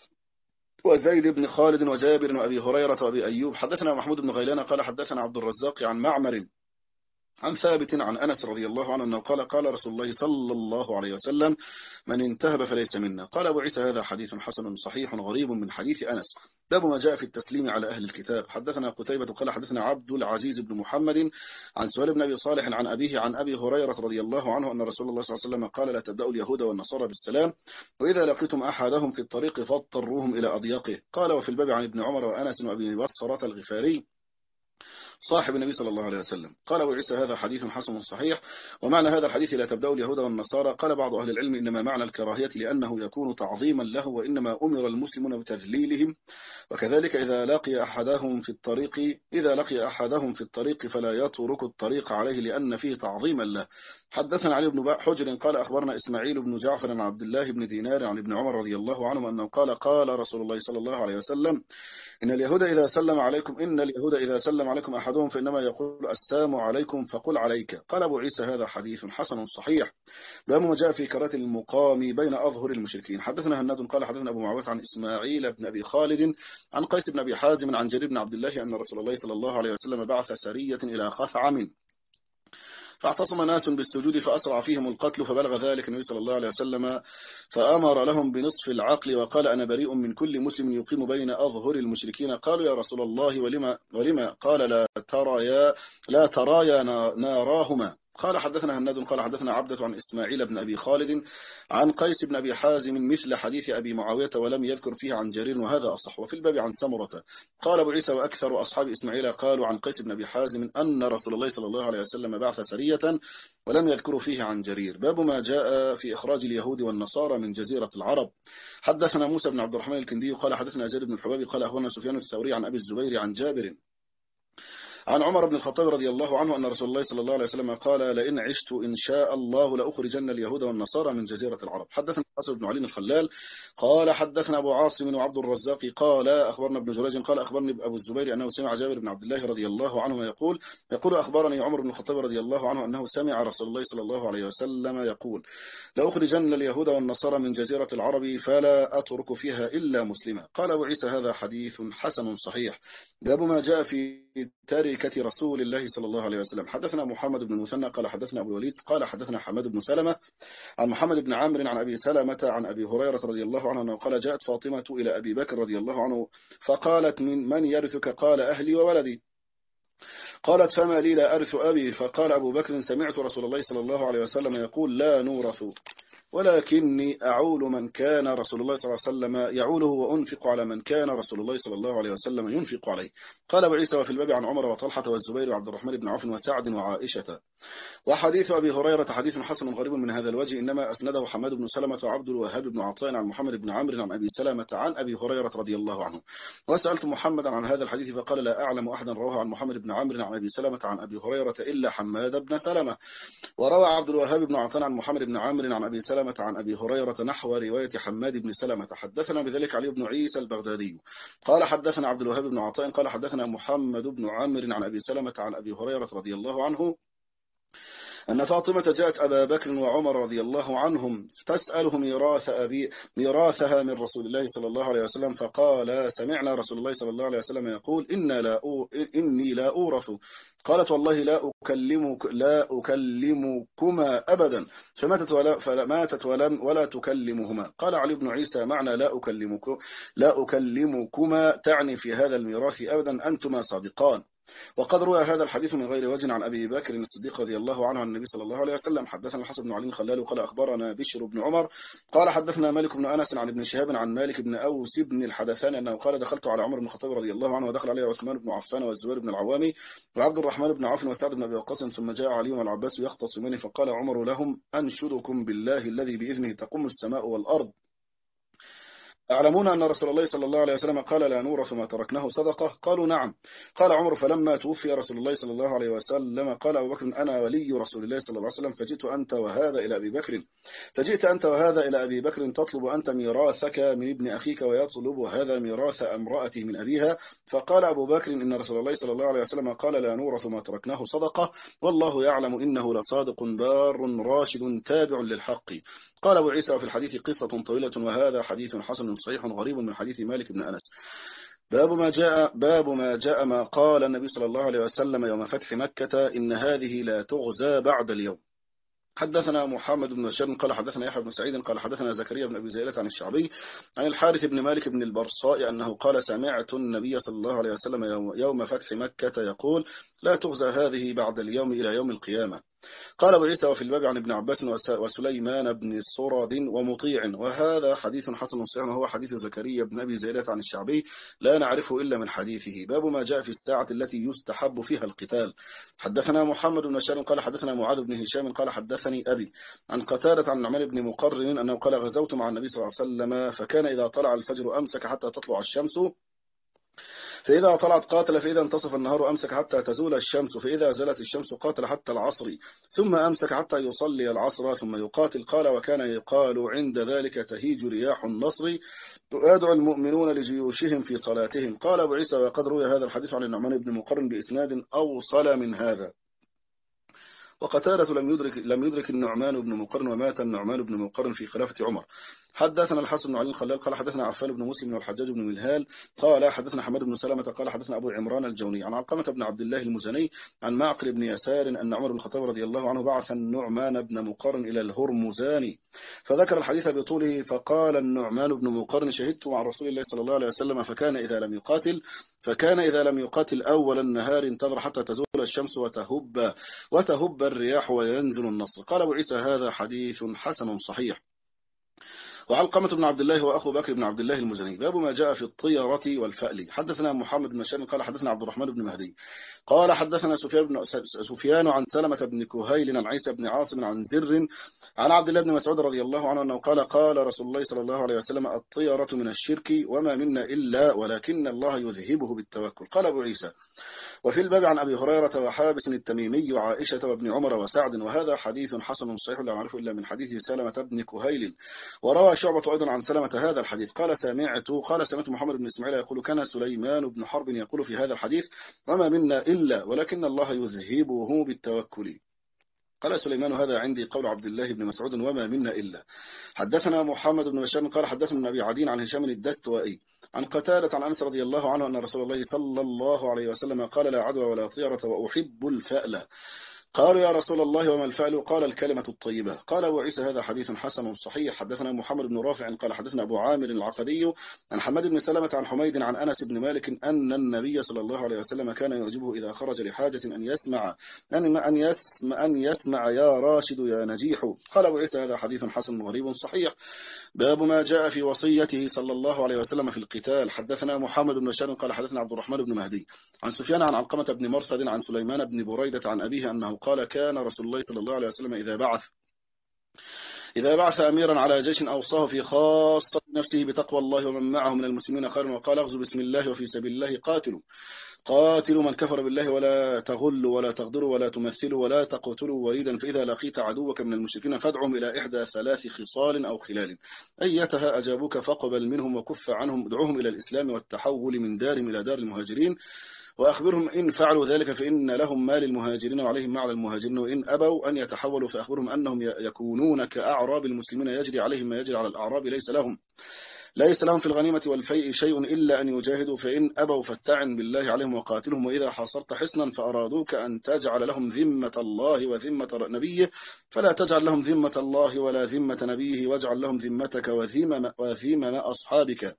وزيد بن خالد وجابر وأبي هريرة وأبي أيوب. حدثنا محمود بن غيلان قال حدثنا عبد الرزاق عن معمر عن ثابت عن أنس رضي الله عنه أنه قال قال رسول الله صلى الله عليه وسلم من انتهب فليس منا. قال أبو عيسى هذا حديث حسن صحيح غريب من حديث أنس. باب ما جاء في التسليم على أهل الكتاب. حدثنا قتيبة قال حدثنا عبد العزيز بن محمد عن سهيل بن أبي صالح عن أبيه عن أبي هريرة رضي الله عنه أن رسول الله صلى الله عليه وسلم قال لا تبدأوا اليهود والنصارى بالسلام وإذا لقيتم أحدهم في الطريق فاضطروهم إلى أضيقه. قال وفي الباب عن ابن عمر وأنس وأبي بصرة الغفاري صاحب النبي صلى الله عليه وسلم. قال أبو عيسى هذا حديث حسن صحيح. ومعنى هذا الحديث لا تبدأوا اليهود والنصارى. قال بعض أهل العلم إنما معنى الكراهية لأنه يكون تعظيما له وإنما أمر المسلمون بتذليلهم. وكذلك إذا لقي أحدهم في الطريق إذا لقي أحدهم في الطريق فلا يترك الطريق عليه لأن فيه تعظيما له. حدثنا علي بن حجر قال أخبرنا إسماعيل بن جعفر عن عبد الله بن دينار عن ابن عمر رضي الله عنه أنه قال قال رسول الله صلى الله عليه وسلم إن اليهود إذا سلم عليكم إن اليهود إذا سلم عليكم أحدهم فإنما يقول السلام عليكم فقل عليك. قال أبو عيسى هذا حديث حسن صحيح. باب ما جاء في كراهة المقام بين أظهر المشركين. حدثنا هناد قال حدثنا أبو معاوية عن إسماعيل بن أبي خالد عن قيس بن أبي حازم عن جرير بن عبد الله أن رسول الله صلى الله عليه وسلم بعث سرية إلى خثعم فاعتصم ناس بالسجود فأسرع فيهم القتل فبلغ ذلك النبي صلى الله عليه وسلم فأمر لهم بنصف العقل وقال أنا بريء من كل مسلم يقيم بين أظهر المشركين. قالوا يا رسول الله ولما, ولما قال لا ترى يا لا ترى يا ناراهما. قال حدثنا هناد قال حدثنا عبدة عن إسماعيل بن أبي خالد عن قيس بن أبي حازم مثل حديث أبي معاوية ولم يذكر فيه عن جرير وهذا أصح. وفي الباب عن سمرة. قال أبو عيسى وأكثر أصحاب إسماعيل قالوا عن قيس بن أبي حازم أن رسول الله صلى الله عليه وسلم بعث سرية ولم يذكروا فيه عن جرير. باب ما جاء في إخراج اليهود والنصارى من جزيرة العرب. حدثنا موسى بن عبد الرحمن الكندي قال حدثنا زيد بن الحبابي قال أخبرنا سفيان الثوري عن أبي الزبير عن جابر عن عمر بن الخطاب رضي الله عنه أن رسول الله صلى الله عليه وسلم قال لئن عشت إن شاء الله لأخرجن اليهود والنصارى من جزيرة العرب. حدثنا حسن بن علي الخلال قال حدثنا أبو عاصم وعبد الرزاق قال أخبرنا ابن جريج قال أخبرني أبو الزبير أنه سمع جابر بن عبد الله رضي الله عنه يقول يقول أخبرني عمر بن الخطاب رضي الله عنه أنه سمع رسول الله صلى الله عليه وسلم يقول لأخرجن اليهود والنصارى من جزيرة العرب فلا أترك فيها إلا مسلما. قال أبو عيسى هذا حديث حسن صحيح. باب ما جاء في تركة رسول الله صلى الله عليه وسلم. حدثنا محمد بن المثنى قال حدثنا أبو الوليد قال حدثنا حماد بن سلمة عن محمد بن عمرو عن أبي سلمة عن أبي هريرة رضي الله عنه قال جاءت فاطمة إلى أبي بكر رضي الله عنه فقالت من, من يرثك؟ قال أهلي وولدي. قالت فما لي لا أرث أبي؟ فقال أبو بكر سمعت رسول الله صلى الله عليه وسلم يقول لا نورث ولكني أعول من كان رسول الله صلى الله عليه وسلم يعوله وأنفق على من كان رسول الله صلى الله عليه وسلم ينفق عليه. قال أبو عيسى وفي الباب عن عمر وطلحة والزبير وعبد الرحمن بن عوف وسعد وعائشة. وحديث أبي هريرة حديث حسن غريب من هذا الوجه، إنما أسنده حماد بن سلمة وعبد الوهاب بن عطاء عن محمد بن عمرو عن أبي سلمة عن أبي هريرة رضي الله عنه. وسألت محمدا عن هذا الحديث فقال لا أعلم أحدا رواه عن محمد بن عمرو عن أبي سلمة عن أبي هريرة إلا حماد بن سلمة. وروى عبد الوهاب بن عطاء عن محمد بن عمرو عن أبي سلمة عن أبي هريرة نحو رواية حماد بن سلمة. حدثنا بذلك علي بن عيسى البغدادي قال حدثنا عبد الوهاب بن عطاء قال حدثنا محمد بن عمرو عن أبي سلمة عن أبي هريرة رضي الله عنه أن فاطمة جاءت أبا بكر وعمر رضي الله عنهم تسأله ميراث أبي ميراثها من رسول الله صلى الله عليه وسلم، فقال سمعنا رسول الله صلى الله عليه وسلم يقول إن لا أو إني لا أورث. قالت والله لا أكلمك لا أكلمكما أبدا، فماتت ولا فماتت ولم ولا تكلمهما. قال علي بن عيسى معنى لا أكلمك لا أكلمكما تعني في هذا الميراث أبدا أنتما صادقان. وقد روى هذا الحديث من غير وجه عن أبي بكر الصديق رضي الله عنه عن النبي صلى الله عليه وسلم. حدثنا الحسن بن علي الخلال قال أخبرنا بشر بن عمر قال حدثنا مالك بن أنس عن ابن شهاب عن مالك بن أوس بن الحدثان أنه قال دخلت على عمر بن الخطاب رضي الله عنه ودخل عليه عثمان بن عفان والزبير بن العوام وعبد الرحمن بن عوف وسعد بن أبي وقاص، ثم جاء علي والعباس يختصمان فقال عمر لهم أنشدكم بالله الذي بإذنه تقوم السماء والأرض أعلمون أن رسول الله صلى الله عليه وسلم قال لا نورث ما تركناه صدقة؟ قالوا نعم. قال عمر فلما توفي رسول الله صلى الله عليه وسلم قال أبو بكر أنا ولي رسول الله صلى الله عليه وسلم، فجئت أنت وهذا إلى أبي بكر فجئت أنت وهذا إلى أبي بكر تطلب أنت ميراثك من ابن أخيك ويطلب هذا ميراث امرأته من أبيها. فقال أبو بكر إن رسول الله صلى الله عليه وسلم قال لا نورث ما تركناه صدقة، والله يعلم إنه لصادق بار راشد تابع للحق. قال أبو عيسى في الحديث قصة طويلة وهذا حديث حسن صحيح غريب من حديث مالك بن أنس. باب ما جاء باب ما جاء ما قال النبي صلى الله عليه وسلم يوم فتح مكة إن هذه لا تغزى بعد اليوم. حدثنا محمد بن بشار قال حدثنا يحيى بن سعيد قال حدثنا زكريا بن أبي زيلة عن الشعبي عن الحارث بن مالك بن البرصاء أنه قال سمعت النبي صلى الله عليه وسلم يوم فتح مكة يقول لا تغزى هذه بعد اليوم إلى يوم القيامة. قال أبو عيسى وفي الباب عن ابن عباس وسليمان بن صرد ومطيع وهذا حديث حسن صحيح وهو حديث زكريا بن أبي زيلة عن الشعبي لا نعرفه إلا من حديثه. باب ما جاء في الساعة التي يستحب فيها القتال. حدثنا محمد بن بشار قال حدثنا معاذ بن هشام قال حدثني أبي عن قتادة عن نعمان بن مقرن أنه قال غزوت مع النبي صلى الله عليه وسلم فكان إذا طلع الفجر أمسك حتى تطلع الشمس فإذا طلعت قاتل فإذا انتصف النهار أمسك حتى تزول الشمس فإذا زالت الشمس قاتل حتى العصر ثم أمسك حتى يصلي العصر ثم يقاتل. قال وكان يقال عند ذلك تهيج رياح النصر ويدعو المؤمنون لجيوشهم في صلاتهم. قال أبو عيسى وقد روي هذا الحديث عن النعمان بن مقرن بإسناد أوصل من هذا. وقتادة لم يدرك لم يدرك النعمان بن مقرن ومات النعمان بن مقرن في خلافة عمر. حدثنا الحسن بن علي الخلال قال حدثنا عفان بن مسلم والحجاج بن ملهال قال حدثنا حماد بن سلمة قال حدثنا أبو عمران الجوني عن علقمة بن عبد الله المزني عن معقل بن يسار أن عمر بن الخطاب رضي الله عنه بعث النعمان بن مقرن إلى الهرمزان فذكر الحديث بطوله. فقال النعمان بن مقرن شهدت مع رسول الله صلى الله عليه وسلم فكان إذا لم يقاتل فكان إذا لم يقاتل أول النهار انتظر حتى تزول الشمس وتهب وتهب الرياح وينزل النصر. قال أبو عيسى هذا حديث حسن صحيح. وعلقمة بن عبد الله وأخو بكر بن عبد الله المزني. باب ما جاء في الطيرة والفأل. حدثنا محمد بن بشار قال حدثنا عبد الرحمن بن مهدي قال حدثنا سفيان بن سفيان عن سلمة بن كهيل عن عيسى بن عاصم عن زر عن عبد الله بن مسعود رضي الله عنه أنه قال قال رسول الله صلى الله عليه وسلم الطيرة من الشرك وما منا إلا ولكن الله يذهبه بالتوكل. قال أبو عيسى وفي الباب عن أبي هريرة وحابس التميمي وعائشة وابن عمر وسعد وهذا حديث حسن صحيح لا نعرفه إلا من حديث سلمة بن كهيل. وروى شعبة أيضا عن سلمة هذا الحديث قال سمعت قال سمعت محمد بن إسماعيل يقول كان سليمان بن حرب يقول في هذا الحديث وما منا إلا ولكن الله يذهبه بالتوكل. قال سليمان هذا عندي قول عبد الله بن مسعود وما منا إلا. حدثنا محمد بن بشار قال حدثنا أبي عدين عن هشام الدستوائي عن قتادة عن أنس رضي الله عنه أن رسول الله صلى الله عليه وسلم قال لا عدوى ولا طيرة وأحب الفأل. قالوا يا رسول الله وما الفعل؟ قال الكلمة الطيبة. قال أبو عيسى هذا حديث حسن صحيح. حدثنا محمد بن رافع قال حدثنا أبو عامر العقدي عن حماد بن سلمة عن حميد عن أنس بن مالك أن النبي صلى الله عليه وسلم كان يعجبه إذا خرج لحاجة أن يسمع أن أن يسمع أن يسمع يا راشد يا نجيح. قال أبو عيسى هذا حديث حسن غريب صحيح. باب ما جاء في وصيته صلى الله عليه وسلم في القتال. حدثنا محمد بن بشار قال حدثنا عبد الرحمن بن مهدي عن سفيان عن علقمة بن مرصد عن سليمان بن بريدة عن أبيه أنه قال كان رسول الله صلى الله عليه وسلم إذا بعث إذا بعث أميرا على جيش أوصاه في خاصة نفسه بتقوى الله ومن معه من المسلمين خير، وقال اغزوا بسم الله وفي سبيل الله قاتلوا قاتلوا من كفر بالله ولا تغلوا ولا تغدروا ولا تمثلوا ولا تقتلوا وليدا، فإذا لقيت عدوك من المشركين فادعهم إلى إحدى ثلاث خصال أو خلال أيتها أجابوك فاقبل منهم وكف عنهم، ادعوهم إلى الإسلام والتحول من دارهم إلى دار المهاجرين، وأخبرهم إن فعلوا ذلك فإن لهم ما للمهاجرين وعليهم ما على المهاجرين، وإن أبوا أن يتحولوا فأخبرهم أنهم يكونون كأعراب المسلمين يجري عليهم ما يجري على الأعراب، ليس لهم ليس لهم في الغنيمة والفيء شيء إلا أن يجاهدوا، فإن أبوا فاستعن بالله عليهم وقاتلهم، وإذا حاصرت حصنا فأرادوك أن تجعل لهم ذمة الله وذمة نبيه فلا تجعل لهم ذمة الله ولا ذمة نبيه، واجعل لهم ذمتك وذمم وذمم أصحابك،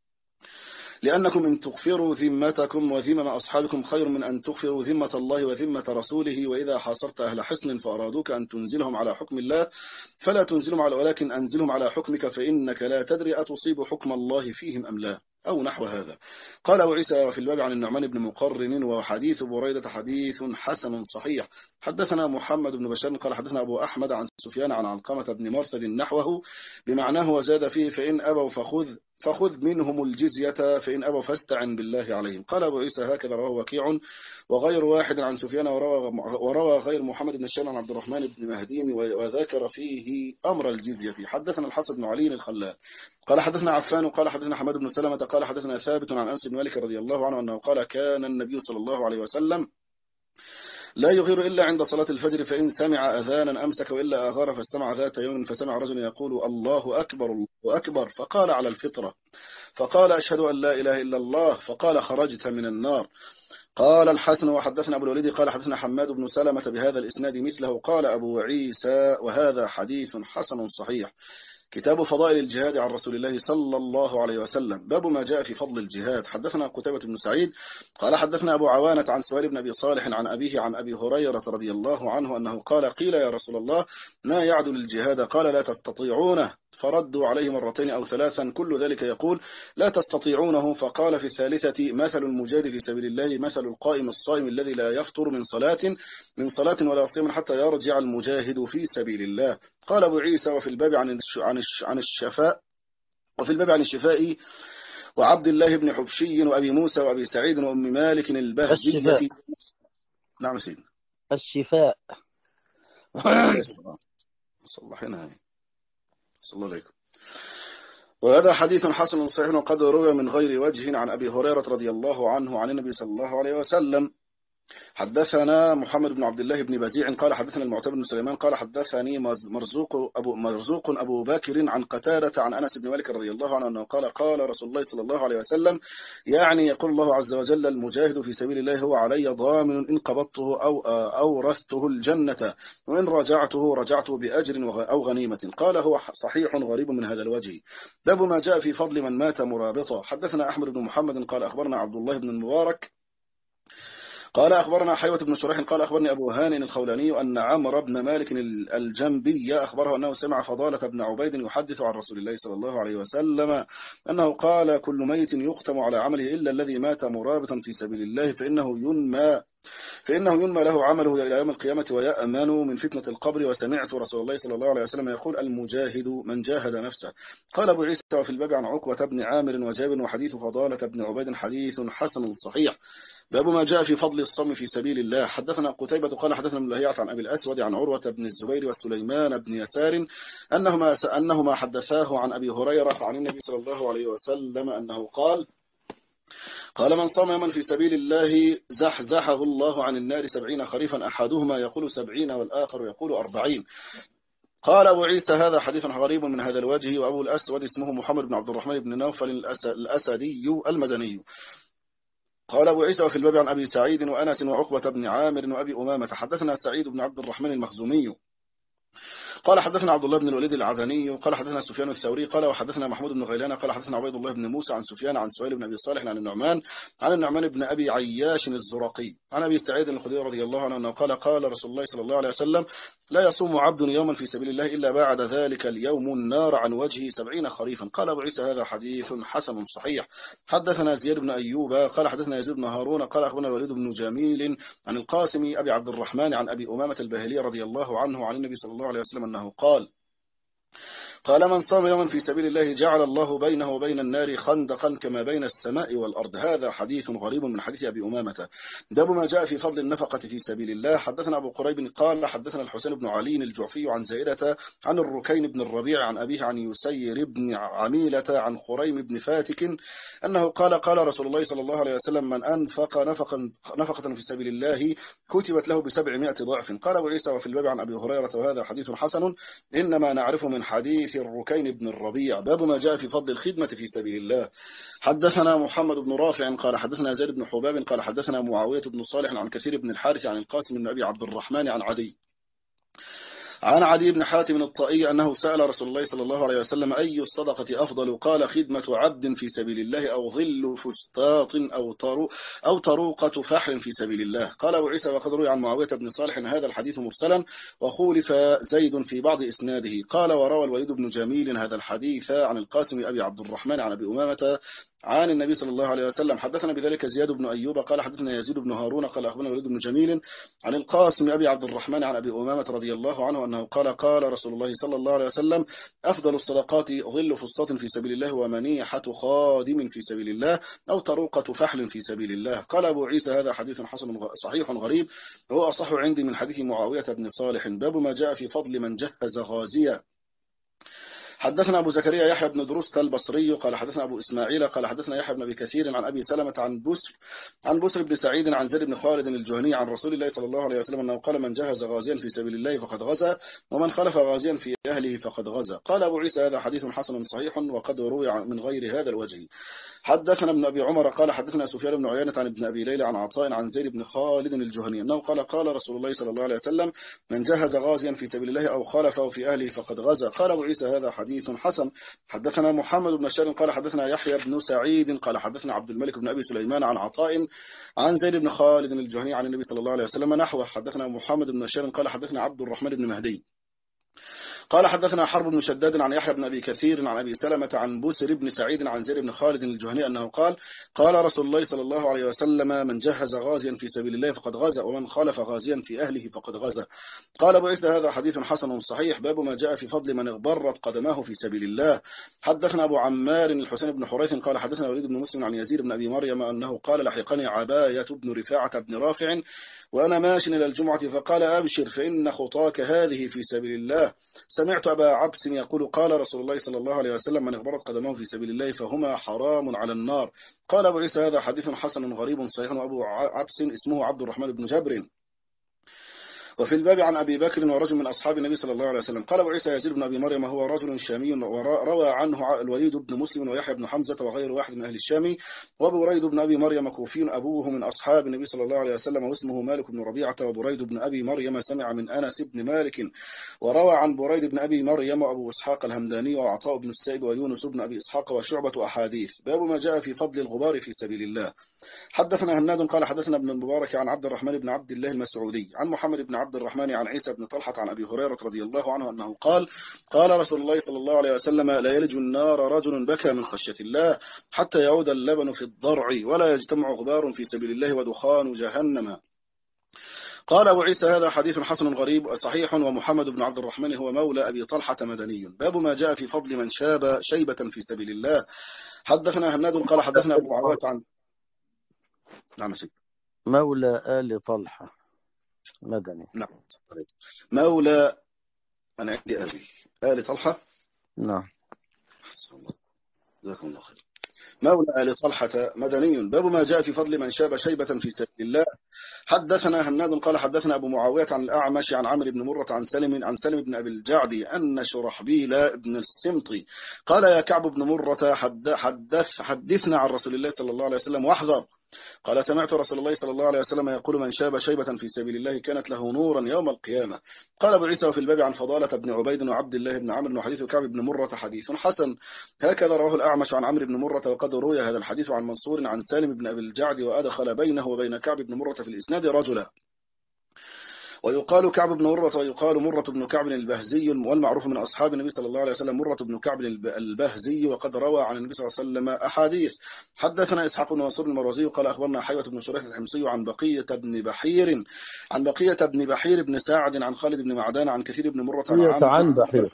لأنكم إن تغفروا ذمتكم وذمم أصحابكم خير من أن تغفروا ذمة الله وذمة رسوله. وإذا حاصرت أهل حصن فأرادوك أن تنزلهم على حكم الله فلا تنزلهم على ولكن أنزلهم على حكمك، فإنك لا تدري أتصيب حكم الله فيهم أم لا، أو نحو هذا. قال أبو عيسى وفي الباب عن النعمان بن مقرن وحديث بريدة حديث حسن صحيح. حدثنا محمد بن بشار قال حدثنا أبو أحمد عن سفيان عن علقمة بن مرثد نحوه بمعناه وزاد فيه فإن أبوا فخذ فخذ منهم الجزية فإن أبوا فاستعن بالله عليهم. قال أبو عيسى هكذا رواه وكيع وغير واحد عن سفيان، وروى, وروى غير محمد بن الشام عن عبد الرحمن بن مهدي وذكر فيه أمر الجزية. حدثنا الحسن بن علي الخلال قال حدثنا عفان قال حدثنا حماد بن سلمة قال حدثنا ثابت عن أنس بن مالك رضي الله عنه أنه قال كان النبي صلى الله عليه وسلم لا يغير إلا عند صلاة الفجر، فإن سمع أذانا أمسك وإلا أغار، فاستمع ذات يوم فسمع رجل يقول الله أكبر الله أكبر، فقال على الفطرة، فقال أشهد أن لا إله إلا الله، فقال خرجت من النار. قال الحسن وحدثنا أبو الوليد قال حدثنا حماد بن سلمة بهذا الإسناد مثله. قال أبو عيسى وهذا حديث حسن صحيح. كتاب فضائل الجهاد عن رسول الله صلى الله عليه وسلم. باب ما جاء في فضل الجهاد. حدثنا قتيبة بن سعيد قال حدثنا أبو عوانة عن سهيل بن أبي صالح عن أبيه عن أبي هريرة رضي الله عنه أنه قال قيل يا رسول الله ما يعدل الجهاد؟ قال لا تستطيعونه، فردوا عليه مرتين أو ثلاثا كل ذلك يقول لا تستطيعونه، فقال في الثالثة مثل المجاهد في سبيل الله مثل القائم الصائم الذي لا يفطر من صلاة من صلاة ولا صيام حتى يرجع المجاهد في سبيل الله. قال أبو عيسى وفي الباب عن عن الشفاء وفي الباب عن الشفاء وعبد الله بن حبشي وأبي موسى وأبي سعيد وأم مالك البهزية. نعم سيدنا الشفاء. صلحنا صلى الله عليكم. وهذا حديث حسن صحيح وقد روى من غير وجه عن أبي هريرة رضي الله عنه عن النبي صلى الله عليه وسلم. حدثنا محمد بن عبد الله بن بزيع قال حدثنا المعتمد بن سليمان قال حدثني مرزوق أبو, مرزوق أبو بكر عن قتادة عن أنس بن مالك رضي الله عنه أنه قال قال رسول الله صلى الله عليه وسلم يعني يقول الله عز وجل المجاهد في سبيل الله هو علي ضامن إن قبضته أو أورثته الجنة وإن رجعته رجعته بأجر أو غنيمة. قال هو صحيح غريب من هذا الوجه. باب ما جاء في فضل من مات مرابطا. حدثنا أحمد بن محمد قال أخبرنا عبد الله بن المبارك قال أخبرنا حيوة بن شريح قال أخبرني أبو هانئ الخولاني أن عمرو بن مالك الجنبي أخبره أنه سمع فضالة بن عبيد يحدث عن رسول الله صلى الله عليه وسلم أنه قال كل ميت يختم على عمله إلا الذي مات مرابطا في سبيل الله فإنه ينمى فإنه ينمى له عمله إلى يوم القيامة ويأمن من فتنة القبر. وسمعت رسول الله صلى الله عليه وسلم يقول المجاهد من جاهد نفسه. قال أبو عيسى وفي الباب عن عقبة بن عامر وجابر وحديث فضالة بن عبيد حديث حسن صحيح. باب ما جاء في فضل الصوم في سبيل الله. حدثنا قتيبة قال حدثنا ابن لهيعة عن أبي الأسود عن عروة بن الزبير وسليمان بن يسار أنهما أنهما حدثاه عن أبي هريرة عن النبي صلى الله عليه وسلم أنه قال قال من صام يوما في سبيل الله زحزحه الله عن النار سبعين خريفا أحدهما يقول سبعين والآخر يقول أربعين. قال أبو عيسى هذا حديث غريب من هذا الوجه. وأبو الأسود اسمه محمد بن عبد الرحمن بن نوفل الأسدي المدني. قال أبو عيسى وفي الباب عن أبي سعيد وأنس وعقبة بن عامر وأبي أمامة حدثنا سعيد بن عبد الرحمن المخزومي قال حدثنا عبد الله بن الوليد العذني قال حدثنا سفيان الثوري قال وحدثنا محمود بن غيلان قال حدثنا عبيد الله بن موسى عن سفيان عن سهيل بن ابي صالح عن النعمان عن النعمان بن ابي عياش الزرقي عن ابي سعيد الخدري رضي الله عنه انه قال قال رسول الله صلى الله عليه وسلم لا يصوم عبد يوما في سبيل الله الا بعد ذلك اليوم النار عن وجهه سبعين خريفا. قال ابو عيسى هذا حديث حسن صحيح. حدثنا زياد بن ايوب قال حدثنا يزيد بن هارون قال اخبرنا الوليد بن جميل عن القاسم ابي عبد الرحمن عن ابي امامه الباهلي رضي الله عنه عن النبي صلى الله عليه وسلم انه قال قال من صام يوما في سبيل الله جعل الله بينه وبين النار خندقا كما بين السماء والأرض. هذا حديث غريب من حديث أبي أمامة. باب ما جاء في فضل النفقة في سبيل الله. حدثنا أبو قريب قال حدثنا الحسين بن علي الجعفي عن زائدة عن الركين بن الربيع عن أبيه عن يسير بن عميلة عن خريم بن فاتك أنه قال قال رسول الله صلى الله عليه وسلم من أنفق نفقا نفقة في سبيل الله كتبت له بسبعمائة ضعف. قال أبو عيسى وفي الباب عن أبي هريرة وهذا حديث حسن إنما نعرفه من حديث الركين بن الربيع. باب ما جاء في فضل الخدمة في سبيل الله. حدثنا محمد بن رافع قال حدثنا زيد بن حباب قال حدثنا معاوية بن صالح عن كثير بن الحارث عن القاسم بن أبي عبد الرحمن عن عدي عن عدي بن حاتم الطائي أنه سأل رسول الله صلى الله عليه وسلم أي الصدقة أفضل؟ قال خدمة عبد في سبيل الله أو ظل فسطاط أو طرو أو طروقة فحل في سبيل الله. قال أبو عيسى وقد روي عن معاوية بن صالح هذا الحديث مرسلا وخولف زيد في بعض إسناده. قال وروى الوليد بن جميل هذا الحديث عن القاسم أبي عبد الرحمن عن أبي أمامة عن النبي صلى الله عليه وسلم. حدثنا بذلك زياد بن أيوب قال حدثنا يزيد بن هارون قال أخبرنا الوليد بن جميل عن القاسم أبي عبد الرحمن عن أبي أمامة رضي الله عنه أنه قال قال رسول الله صلى الله عليه وسلم أفضل الصدقات ظل فسطاط في سبيل الله ومنيحة خادم في سبيل الله أو طروقة فحل في سبيل الله. قال أبو عيسى هذا حديث حسن صحيح غريب هو أصح عندي من حديث معاوية بن صالح. باب ما جاء في فضل من جهز غازيا. حدثنا أبو زكريا يحيى بن دروست البصري قال حدثنا أبو إسماعيل قال حدثنا يحيى بن أبي كثير عن أبي سلمة عن بسر عن بسر بن سعيد عن زيد بن خالد الجهني عن رسول الله صلى الله عليه وسلم أنه قال من جهز غازيا في سبيل الله فقد غزا ومن خلف غازيا في أهله فقد غزا. قال أبو عيسى هذا حديث حسن صحيح وقد روي من غير هذا الوجه. حدثنا ابن أبي عمر قال حدثنا سفيان بن عيينة عن ابن أبي ليلى عن عطاء عن زيد بن خالد الجهني أنه قال قال رسول الله صلى الله عليه وسلم من جهز غازيا في سبيل الله أو خلفه في أهله فقد غزا. قال أبو عيسى هذا حديث حسن. حدثنا محمد بن بشار قال حدثنا يحيى بن سعيد قال حدثنا عبد الملك بن أبي سليمان عن عطاء عن زيد بن خالد الجهني عن النبي صلى الله عليه وسلم نحوه. حدثنا محمد بن بشار قال حدثنا عبد الرحمن بن مهدي قال حدثنا حرب بن شداد عن يحيى بن أبي كثير عن أبي سلمة عن بسر بن سعيد عن زيد بن خالد الجهني أنه قال قال رسول الله صلى الله عليه وسلم من جهز غازيا في سبيل الله فقد غزا ومن خالف غازيا في أهله فقد غزا. قال أبو عيسى هذا حديث حسن صحيح. باب ما جاء في فضل من اغبرت قدماه في سبيل الله. حدثنا أبو عمار الحسين بن حريث قال حدثنا وليد بن مسلم عن يزيد بن أبي مريم أنه قال لحقني عباية بن رفاعة بن رافع وأنا ماش إلى الجمعة فقال أبشر فإن خطاك هذه في سبيل الله. سمعت أبا عبس يقول قال رسول الله صلى الله عليه وسلم من اغبرت قدمه في سبيل الله فهما حرام على النار. قال أبو عيسى هذا حديث حسن غريب صحيح وأبو عبس اسمه عبد الرحمن بن جبر. وفي الباب عن أبي بكر ورجل من أصحاب النبي صلى الله عليه وسلم. قال أبو عيسى يزيد بن أبي مريم هو رجل شامي وروى عنه الوليد بن مسلم ويحيى بن حمزة وغير واحد من أهل الشام. وبريد بن أبي مريم كوفي أبوه من أصحاب النبي صلى الله عليه وسلم واسمه مالك بن ربيعة. وبريد بن أبي مريم سمع من أنس بن مالك. وروى عن بريد بن أبي مريم وأبو إسحاق الهمداني وعطاء بن السائب ويونس بن أبي إسحاق وشعبة أحاديث. باب ما جاء في فضل الغبار في سبيل الله. حدثنا هناد قال حدثنا ابن المبارك عن عبد الرحمن بن عبد الله المسعودي عن محمد بن عبد الرحمن عن عيسى بن طلحة عن أبي هريرة رضي الله عنه أنه قال قال رسول الله صلى الله عليه وسلم لا يلج النار رجل بكى من خشية الله حتى يعود اللبن في الضرع ولا يجتمع غبار في سبيل الله ودخان جهنم. قال أبو عيسى هذا حديث حسن غريب صحيح. ومحمد بن عبد الرحمن هو مولى أبي طلحة مدني. باب ما جاء في فضل من شاب شيبة في سبيل الله. حدثنا هناد قال حدثنا أبو عوات عن نعم سيد مولى آل طلحة مدني. نعم مولى أنا عندي أبي آل طلحة. نعم جزاكم الله خير. مولى آل طلحة مدني. باب ما جاء في فضل من شاب شيبة في سبيل الله. حدثنا هناد قال حدثنا أبو معاوية عن الأعمش عن عمرو بن مرة عن سلم عن سلم بن أبي الجعدي أن شرحبيل بن السمطي قال يا كعب بن مرة حدث حدثنا عن رسول الله صلى الله عليه وسلم واحذر قال سمعت رسول الله صلى الله عليه وسلم يقول من شاب شيبة في سبيل الله كانت له نورا يوم القيامة. قال أبو عيسى وفي الباب عن فضالة بن عبيد وعبد الله بن عمرو وحديث كعب بن مرة حديث حسن. هكذا رواه الأعمش عن عمرو بن مرة، وقد روي هذا الحديث عن منصور عن سالم بن أبي الجعد، وأدخل بينه وبين كعب بن مرة في الإسناد رجلا، ويقال كعب بن مرة ويقال مرة بن كعب البهزي، والمعروف من أصحاب النبي صلى الله عليه وسلم مرة بن كعب البهزي، وقد روى عن النبي صلى الله عليه وسلم أحاديث. حدثنا إسحاق بن منصور المروزي قال أخبرنا حيوة بن شريح الحمصي عن بقية بن بحير عن بقية بن بحير بن ساعد عن خالد بن معدان عن كثير بن مرة عن عامر عن بحير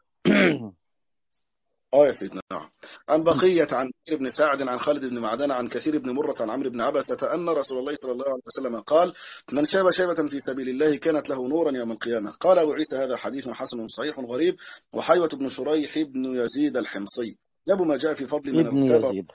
اه يا سيدنا نعم. عن بقية عن كثير بن ساعد عن خالد بن معدان عن كثير بن مرة عن عمرو بن عبسة أن رسول الله صلى الله عليه وسلم قال من شاب شيبة في سبيل الله كانت له نورا يوم القيامة. قال أبو عيسى هذا حديث حسن صحيح غريب. وحيوة بن شريح بن يزيد الحمصي. باب ما جاء في فضل من ابن ارتبط. يزيد.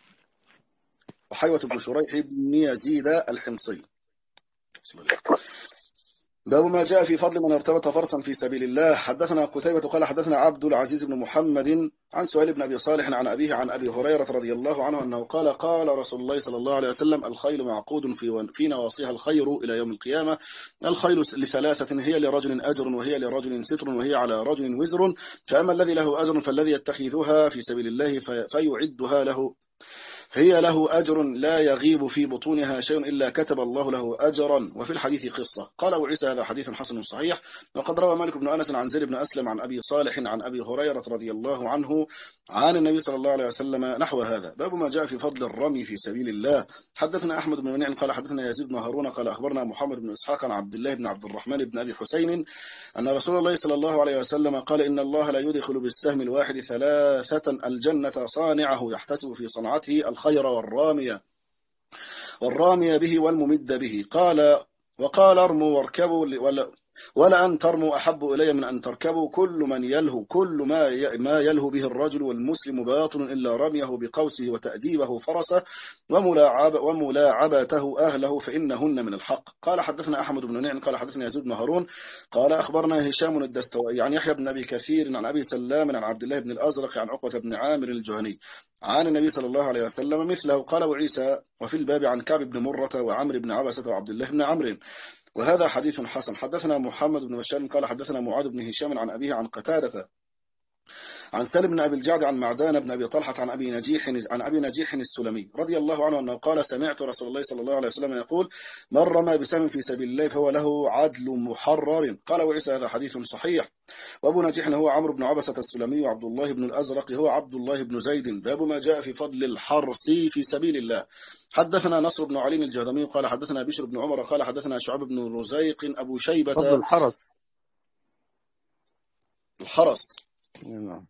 وحيوة بن شريح بن يزيد الحمصي. بسم الله. باب ما جاء في فضل من ارتبط فرسا في سبيل الله. حدثنا قتيبة قال حدثنا عبد العزيز بن محمد عن سهيل بن أبي صالح عن أبيه عن أبي هريرة رضي الله عنه أنه قال قال رسول الله صلى الله عليه وسلم الخيل معقود في في نواصيها الخير إلى يوم القيامة. الخيل لثلاثة هي لرجل أجر وهي لرجل ستر وهي على رجل وزر، فأما الذي له أجر فالذي يتخذها في سبيل الله في فيعدها له هي له أجر لا يغيب في بطونها شيء إلا كتب الله له أجرا. وفي الحديث قصة. قال أبو عيسى هذا حديث حسن صحيح. وقد روى مالك بن أنس عن زيد بن أسلم عن أبي صالح عن أبي هريرة رضي الله عنه عن النبي صلى الله عليه وسلم نحو هذا. باب ما جاء في فضل الرمي في سبيل الله. حدثنا أحمد بن منيع قال حدثنا يزيد بن هارون قال أخبرنا محمد بن إسحاق عن عبد الله بن عبد الرحمن بن أبي حسين أن رسول الله صلى الله عليه وسلم قال إن الله لا يدخل بالسهم الواحد ثلاثة الجنة صانعه يحتسب في صنعته الخير والرامي والرامي به والممد به. قال وقال ارموا واركبوا ولا ولا أن ترموا أحب إلي من أن تركبوا. كل من يلهو كل ما ما يلهو به الرجل والمسلم باطل إلا رميه بقوسه وتأديبه فرسه وملاعب وملاعبته أهله فإنهن من الحق. قال حدثنا أحمد بن نعم قال حدثنا يزيد بن هارون قال أخبرنا هشام الدستوائي عن يحيى بن أبي كثير عن أبي سلام عن عبد الله بن الأزرق عن عقبة بن عامر الجهني عن النبي صلى الله عليه وسلم مثله. قال أبو عيسى وفي الباب عن كعب بن مرة وعمر بن عبسة وعبد الله بن عمرو، وهذا حديث حسن. حدثنا محمد بن بشار قال حدثنا معاذ بن هشام عن أبيه عن قتادة عن سالم بن أبي الجعد عن معدان بن أبي طلحة عن أبي نجيح عن أبي نجيح السلمي رضي الله عنه أنه قال سمعت رسول الله صلى الله عليه وسلم يقول من رمى بسهم في سبيل الله فهو له عدل محرر. قال أبو عيسى هذا حديث صحيح. وأبو نجيح هو عمرو بن عبسة السلمي وعبد الله بن الأزرق هو عبد الله بن زيد. باب ما جاء في فضل الحرس في سبيل الله. حدثنا نصر بن علي الجهضمي قال حدثنا بشر بن عمر قال حدثنا شعب بن رزيق أبو شيبة. فضل الحرس. الحرس نعم.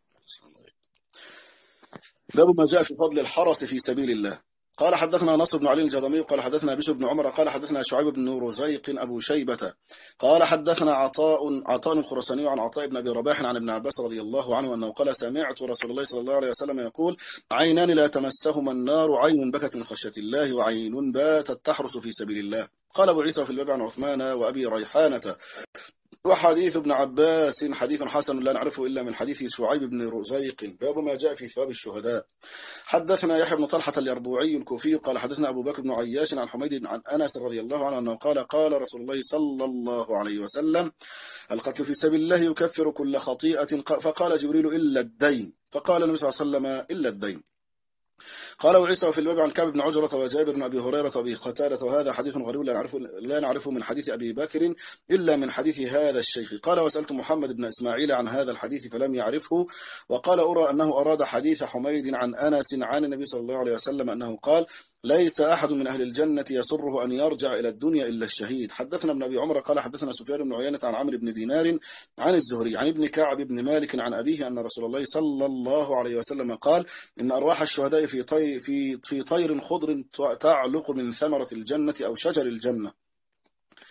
باب ما جاء في فضل الحرس في سبيل الله. قال حدثنا نصر بن علي الجهضمي قال حدثنا بشر بن عمر قال حدثنا شعيب بن رزيق أبو شيبة قال حدثنا عطاء عطاء الخرساني عن عطاء بن أبي رباح عن ابن عباس رضي الله عنه أنه قال سمعت رسول الله صلى الله عليه وسلم يقول عينان لا تمسهما النار عين بكت من خشية الله وعين باتت تحرس في سبيل الله. قال أبو عيسى في الباب عن عثمان وأبي ريحانة وحديث ابن عباس حديث حسن لا نعرفه إلا من حديث شعيب بن رزيق. باب ما جاء في ثواب الشهداء. حدثنا يحيى بن طلحة اليربوعي الكوفي قال حدثنا أبو بكر بن عياش عن حميد عن أنس رضي الله عنه أنه قال قال رسول الله صلى الله عليه وسلم القتل في سبيل الله يكفر كل خطيئة. فقال جبريل إلا الدين. فقال النبي صلى الله عليه وسلم إلا الدين. قال أبو عيسى في الباب عن كعب بن عجرة وجابر بن أبي هريرة وأبي قتادة وهذا حديث غريب لا نعرفه لا نعرفه من حديث أبي بكر إلا من حديث هذا الشيخ. قال وسألت محمد بن إسماعيل عن هذا الحديث فلم يعرفه. وقال أرى أنه أراد حديث حميد عن أنس عن النبي صلى الله عليه وسلم أنه قال ليس أحد من أهل الجنة يسره أن يرجع إلى الدنيا إلا الشهيد. حدثنا ابن أبي عمر قال حدثنا سفيان بن عيينة عن عمرو بن دينار عن الزهري عن ابن كعب بن مالك عن أبيه أن رسول الله صلى الله عليه وسلم قال إن أرواح الشهداء في طي في في طير خضر تعلق من ثمرة الجنة أو شجر الجنة.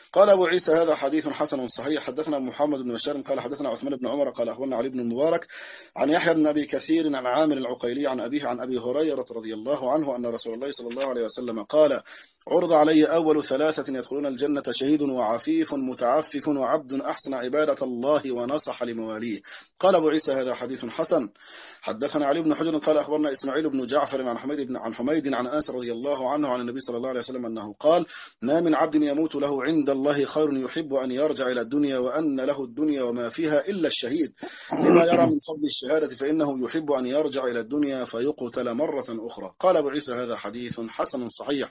قال أبو عيسى هذا حديث حسن صحيح. حدثنا محمد بن بشار قال حدثنا عثمان بن عمر قال أخبرنا علي بن المبارك عن يحيى بن أبي كثير عن عامر العقيلي عن أبيه عن أبي هريرة رضي الله عنه أن رسول الله صلى الله عليه وسلم قال عرض علي أول ثلاثة يدخلون الجنة شهيد وعفيف متعفف وعبد أحسن عبادة الله ونصح لمواليه. قال أبو عيسى هذا حديث حسن. حدثنا علي بن حجر قال أخبرنا إسماعيل بن جعفر عن حميد بن عن حميد عن أنس رضي الله عنه عن النبي صلى الله عليه وسلم أنه قال ما من عبد يموت له عند الله خير يحب أن يرجع إلى الدنيا وأن له الدنيا وما فيها إلا الشهيد لما يرى من فضل الشهادة فإنه يحب أن يرجع إلى الدنيا فيقتل مرة أخرى. قال أبو عيسى هذا حديث حسن صحيح.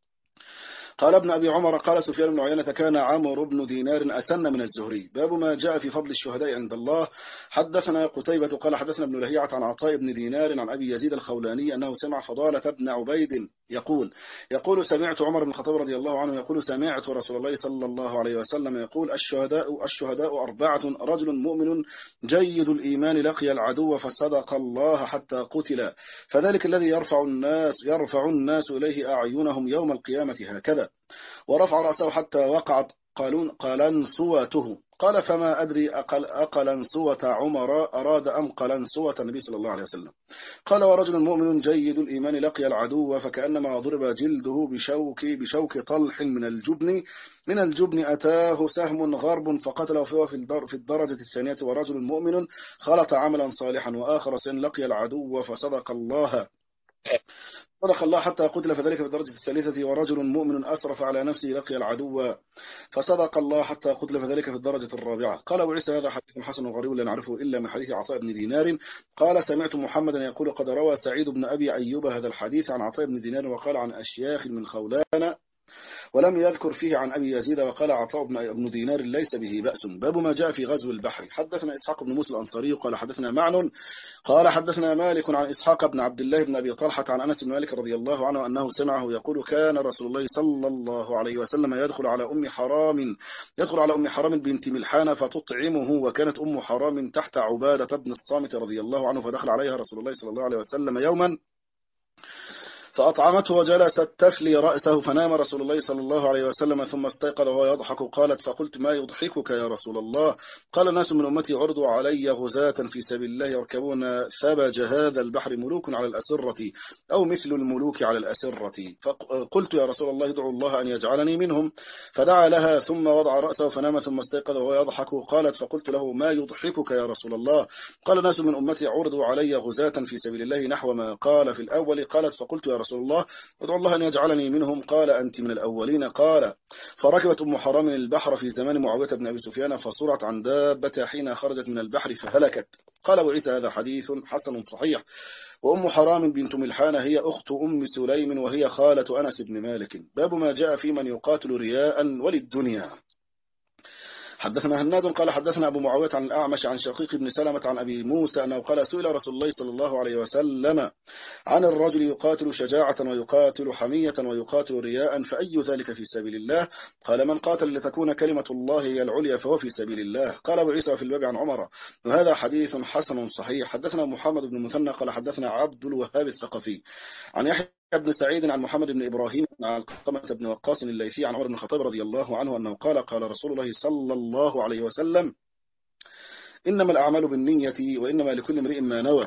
قال ابن أبي عمر قال سفيان بن عيينة كان عمرو بن دينار أسن من الزهري. باب ما جاء في فضل الشهداء عند الله. حدثنا قتيبة قال حدثنا ابن لهيعة عن عطاء بن دينار عن أبي يزيد الخولاني أنه سمع فضالة بن عبيد يقول يقول سمعت عمر بن الخطاب رضي الله عنه يقول سمعت رسول الله صلى الله عليه وسلم يقول الشهداء الشهداء أربعة رجل مؤمن جيد الإيمان لقي العدو فصدق الله حتى قتل فذلك الذي يرفع الناس يرفع الناس إليه أعينهم يوم القيامة هكذا ورفع رأسه حتى وقعت قلنسوته. قال فما أدري أقل أقلنسوة عمر أراد أم قلنسوة النبي صلى الله عليه وسلم. قال ورجل مؤمن جيد الإيمان لقي العدو فكأنما ضرب جلده بشوك بشوك طلح من الجبن من الجبن أتاه سهم غرب فقتله فهو في الدرجة الثانية. ورجل مؤمن خلط عملا صالحا وآخر سن لقي العدو فصدق الله صدق الله حتى قتل فذلك في الدرجة الثالثة. ورجل مؤمن أسرف على نفسه لقي العدو فصدق الله حتى قتل فذلك في الدرجة الرابعة. قال أبو عيسى هذا حديث حسن غريب لا نعرفه إلا من حديث عطاء بن دينار. قال سمعت محمدا يقول قد روى سعيد بن أبي أيوب هذا الحديث عن عطاء بن دينار وقال عن أشياخ من خولان ولم يذكر فيه عن أبي يزيد. وقال عطاء بن دينار ليس به بأس. باب ما جاء في غزو البحر. حدثنا إسحاق بن موسى الأنصاري قال حدثنا معن قال حدثنا مالك عن إسحاق بن عبد الله بن أبي طلحة عن أنس بن مالك رضي الله عنه أنه سمعه يقول كان رسول الله صلى الله عليه وسلم يدخل على أم حرام يدخل على أم حرام بنت ملحان فتطعمه وكانت أم حرام تحت عبادة بن الصامت رضي الله عنه فدخل عليها رسول الله صلى الله عليه وسلم يوما فأطعمته وجلست تفلي رأسه فنام رسول الله صلى الله عليه وسلم ثم استيقظ وهو يضحك. قالت فقلت ما يضحكك يا رسول الله؟ قال ناس من أمتي عرضوا علي غزاة في سبيل الله يركبون ثبج هذا البحر ملوك على الأسرة أو مثل الملوك على الأسرة. فقلت يا رسول الله ادعو الله أن يجعلني منهم. فدعا لها ثم وضع رأسه فنام ثم استيقظ وهو يضحك. قالت فقلت له ما يضحكك يا رسول الله؟ قال ناس من أمتي عرضوا علي غزاة في سبيل الله نحو ما قال في الأول. قالت فقلت يا رسول الله ادعو الله أن يجعلني منهم. قال أنت من الأولين. قال فركبت أم حرام البحر في زمان معاوية بن أبي سفيان فصرعت عن دابة حين خرجت من البحر فهلكت. قال أبو عيسى هذا حديث حسن صحيح. وأم حرام بنت ملحان هي أخت أم سليم وهي خالة أنس بن مالك. باب ما جاء في من يقاتل رياء وللدنيا. حدثنا هناد قال حدثنا أبو معاوية عن الأعمش عن شقيق بن سلمة عن أبي موسى أنه قال سئل رسول الله صلى الله عليه وسلم عن الرجل يقاتل شجاعة ويقاتل حمية ويقاتل رياء فأي ذلك في سبيل الله؟ قال من قاتل لتكون كلمة الله هي العليا فهو في سبيل الله. قال أبو عيسى في الباب عن عمر وهذا حديث حسن صحيح. حدثنا محمد بن مثنى قال حدثنا عبد الوهاب الثقفي عن يحيى بن سعيد عن محمد بن إبراهيم عن علقمة بن وقاص الليثي عن عمر بن الخطاب رضي الله عنه أنه قال قال رسول الله صلى الله عليه وسلم إنما الأعمال بالنية وإنما لكل امرئ ما نوى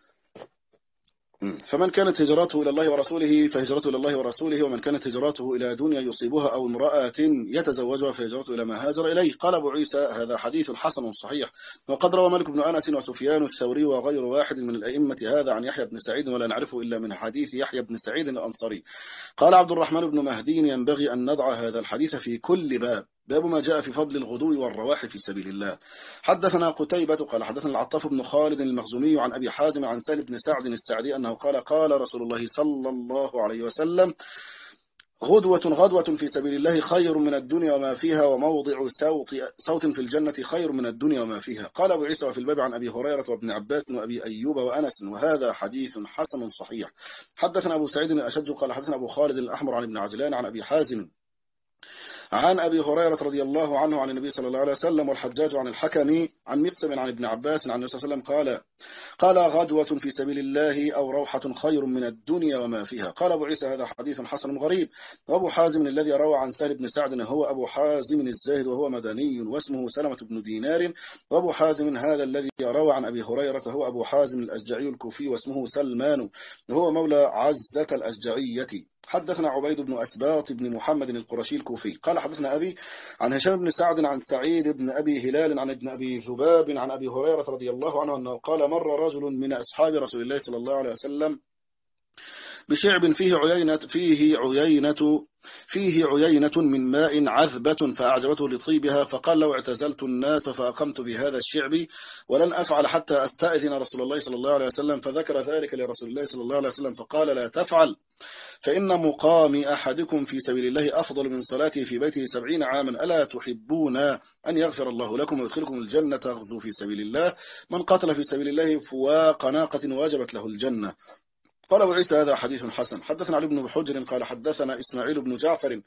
فمن كانت هجرته إلى الله ورسوله فهجرته إلى الله ورسوله ومن كانت هجرته إلى دنيا يصيبها أو امرأة يتزوجها فهجرته إلى ما هاجر إليه. قال أبو عيسى هذا حديث حسن صحيح. وقد روى مالك بن أنس وسفيان الثوري وغير واحد من الأئمة هذا عن يحيى بن سعيد ولا نعرفه إلا من حديث يحيى بن سعيد الأنصاري. قال عبد الرحمن بن مهدي ينبغي أن نضع هذا الحديث في كل باب. باب ما جاء في فضل الغدو والرواح في سبيل الله. حدثنا قتيبة قال حدثنا العطاف بن خالد المخزومي عن أبي حازم عن سالم بن سعد السعدي أنه قال قال رسول الله صلى الله عليه وسلم غدوة غدوة في سبيل الله خير من الدنيا وما فيها وموضع صوت, صوت في الجنة خير من الدنيا وما فيها. قال أبو عيسى في الباب عن أبي هريرة وابن عباس وأبي أيوب وأنس وهذا حديث حسن صحيح. حدثنا أبو سعيد الأشج قال حدثنا أبو خالد الأحمر عن ابن عجلان عن أبي حازم عن أبي هريرة رضي الله عنه عن النبي صلى الله عليه وسلم. والحجاج عن الحكم عن مقسم عن ابن عباس عن النبي صلى الله عليه وسلم قال قال غدوة في سبيل الله أو روحة خير من الدنيا وما فيها. قال أبو عيسى هذا حديث حسن غريب. وأبو حازم الذي روى عن سهل بن سعد هو أبو حازم الزاهد وهو مدني واسمه سلمة بن دينار. وأبو حازم هذا الذي روى عن أبي هريرة هو أبو حازم الأشجعي الكوفي واسمه سلمان وهو مولى عزة الأشجعية. حدثنا عبيد بن أسباط بن محمد القرشي الكوفي قال حدثنا أبي عن هشام بن سعد عن سعيد بن أبي هلال عن ابن أبي ذباب عن أبي هريرة رضي الله عنه أنه قال مر رجل من أصحاب رسول الله صلى الله عليه وسلم بشعب فيه عيينة فيه عيينة فيه عيينة من ماء عذبة فأعجبته لطيبها فقال لو اعتزلت الناس فأقمت بهذا الشعب ولن أفعل حتى أستأذن رسول الله صلى الله عليه وسلم. فذكر ذلك لرسول الله صلى الله عليه وسلم فقال لا تفعل فإن مقام أحدكم في سبيل الله أفضل من صلاته في بيته سبعين عاما. ألا تحبون أن يغفر الله لكم ويدخلكم الجنة تغزو في سبيل الله من قاتل في سبيل الله فواق ناقة واجبت له الجنة. قال أبو عيسى هذا حديث حسن. حدثنا علي بن حجر قال حدثنا إسماعيل بن جعفر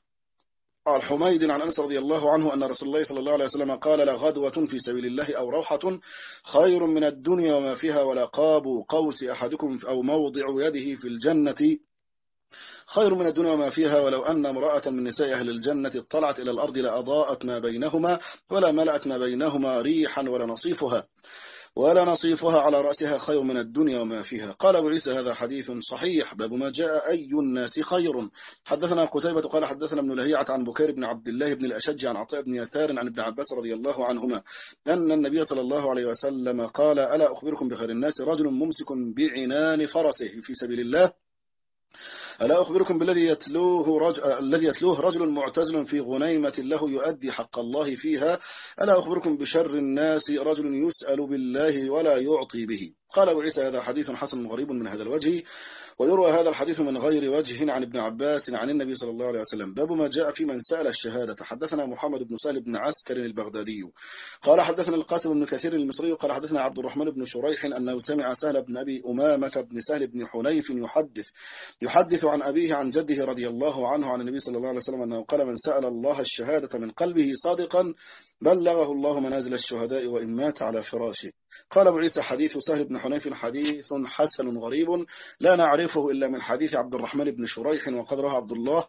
عن حميد عن أنس رضي الله عنه أن رسول الله صلى الله عليه وسلم قال لغدوة في سبيل الله أو روحة خير من الدنيا وما فيها ولا قاب قوس أحدكم أو موضع يده في الجنة خير من الدنيا وما فيها ولو أن امرأة من نساء أهل الجنة اطلعت إلى الأرض لأضاءت ما بينهما ولا ملأت ما بينهما ريحا ولا نصيفها ولا نصيفها على رأسها خير من الدنيا وما فيها. قال أبو عيسى هذا حديث صحيح. باب ما جاء أي الناس خير. حدثنا قتيبة قال حدثنا ابن لهيعة عن بكير بن عبد الله بن الأشج عن عطاء بن يسار عن ابن عباس رضي الله عنهما أن النبي صلى الله عليه وسلم قال ألا أخبركم بخير الناس رجل ممسك بعنان فرسه في سبيل الله ألا أخبركم بالذي يتلوه رجل الذي يتلوه رجل معتزل في غنيمة له يؤدي حق الله فيها. ألا أخبركم بشر الناس رجل يسأل بالله ولا يعطي به. قال أبو عيسى هذا حديث حسن غريب من هذا الوجه. ويروى هذا الحديث من غير وجه عن ابن عباس عن النبي صلى الله عليه وسلم. باب ما جاء في من سأل الشهادة. حدثنا محمد بن سهل بن عسكر البغدادي قال حدثنا القاسم بن كثير المصري قال حدثنا عبد الرحمن بن شريح أنه سمع سهل بن أبي أمامة بن سهل بن حنيف يحدث يحدث عن أبيه عن جده رضي الله عنه عن النبي صلى الله عليه وسلم أنه قال من سأل الله الشهادة من قلبه صادقا بلغه الله منازل الشهداء وإن مات على فراشه. قال أبو عيسى حديث سهل بن حنيف حديث حسن غريب لا نعرفه إلا من حديث عبد الرحمن بن شريح وقد رواه عبد الله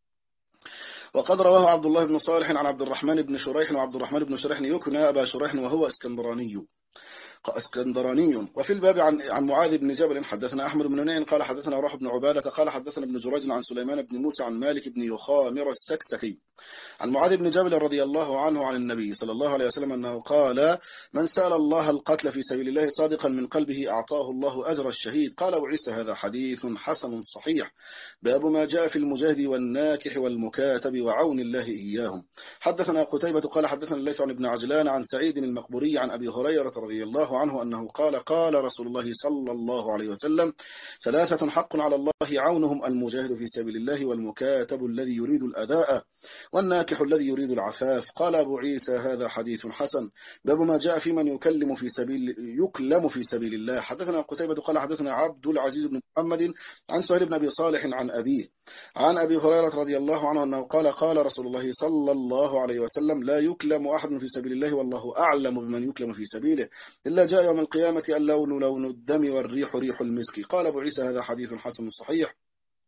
وقد رواه عبد الله بن صالح عن عبد الرحمن بن شريح وعبد الرحمن بن شريح يكنى أبا شريح وهو اسكندراني اسكندراني. وفي الباب عن عن معاذ بن جبل حدثنا أحمد بن منيع قال حدثنا روح بن عبادة قال حدثنا ابن جريج عن سليمان بن موسى عن مالك بن يخامر السكسكي عن معاذ بن جبل رضي الله عنه عن النبي صلى الله عليه وسلم أنه قال من سأل الله القتل في سبيل الله صادقا من قلبه أعطاه الله أجر الشهيد. قال أبو عيسى هذا حديث حسن صحيح. باب ما جاء في المجاهد والناكح والمكاتب وعون الله إياهم. حدثنا قتيبة قال حدثنا الليث عن ابن عجلان عن سعيد المقبوري عن أبي هريرة رضي الله عنه أنه قال قال رسول الله صلى الله عليه وسلم ثلاثة حق على الله عونهم المجاهد في سبيل الله والمكاتب الذي يريد الأداء والناكح الذي يريد العفاف. قال أبو عيسى هذا حديث حسن. باب ما جاء في من يكلم في سبيل يكلم في سبيل الله. حدثنا قتيبة قال حدثنا عبد العزيز بن محمد عن سهيل بن أبي صالح عن أبيه عن أبي هريرة رضي الله عنه أنه قال قال رسول الله صلى الله عليه وسلم لا يكلم أحد في سبيل الله والله أعلم بمن يكلم في سبيله إلا جاء يوم القيامة اللون لون الدم والريح ريح المسك. قال أبو عيسى هذا حديث حسن صحيح.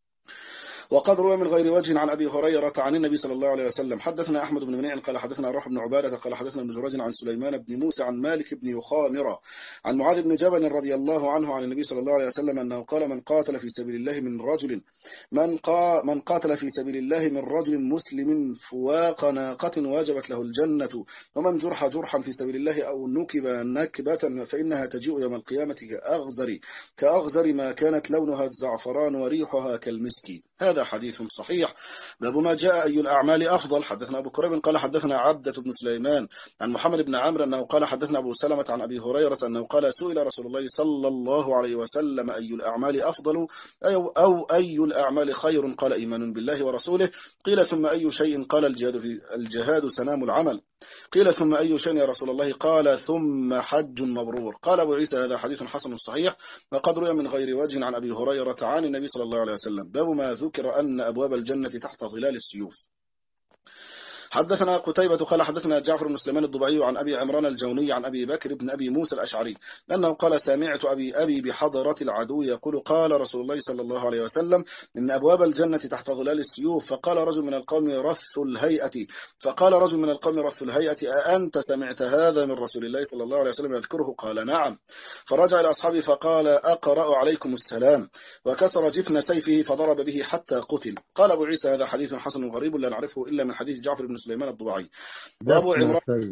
وقد روى من غير وجه عن أبي هريرة عن النبي صلى الله عليه وسلم. حدثنا أحمد بن منيع قال حدثنا روح بن عبادة قال حدثنا ابن جريج عن سليمان بن موسى عن مالك بن يخامر عن معاذ بن جبل رضي الله عنه عن النبي صلى الله عليه وسلم أنه قال من قاتل في سبيل الله من رجل من, قا من قاتل في سبيل الله من رجل مسلم فواق ناقة واجبت له الجنة ومن جرح جرحا في سبيل الله أو نكب نكبة فإنها تجيء يوم القيامة كأغزر كأغزر ما كانت لونها الزعفران وريحها كالمسك. هذا حديث صحيح. باب ما جاء أي الأعمال أفضل. حدثنا أبو كريب قال حدثنا عبدة بن سليمان عن محمد بن عمرو أنه قال حدثنا أبو سلمة عن أبي هريرة أنه قال سئل رسول الله صلى الله عليه وسلم أي الأعمال أفضل أو, أو أي الأعمال خير قال إيمان بالله ورسوله قيل ثم أي شيء قال الجهاد, في الجهاد سنام العمل قيل ثم أي شيء يا رسول الله قال ثم حج مبرور. قال أبو عيسى هذا حديث حسن صحيح. وقد روى من غير وجه عن أبي هريرة عن النبي صلى الله عليه وسلم. باب ما ذكر أن أبواب الجنة تحت ظلال السيوف. حدثنا قتيبة قال حدثنا جعفر بن سليمان الضبعي عن أبي عمران الجوني عن أبي بكر بن أبي موسى الأشعري أنه قال سمعت أبي أبي بحضرة العدو يقول قال رسول الله صلى الله عليه وسلم إن أبواب الجنة تحت ظلال السيوف. فقال رجل من القوم رث الهيئة فقال رجل من القوم رث الهيئة أأنت سمعت هذا من رسول الله صلى الله عليه وسلم يذكره؟ قال نعم. فرجع إلى أصحابه فقال أقرأ عليكم السلام، وكسر جفن سيفه فضرب به حتى قتل. قال أبو عيسى هذا حديث حسن غريب لا نعرفه إلا من حديث جعفر بن سليمان الضبعي. وأبو جفن عمران سيف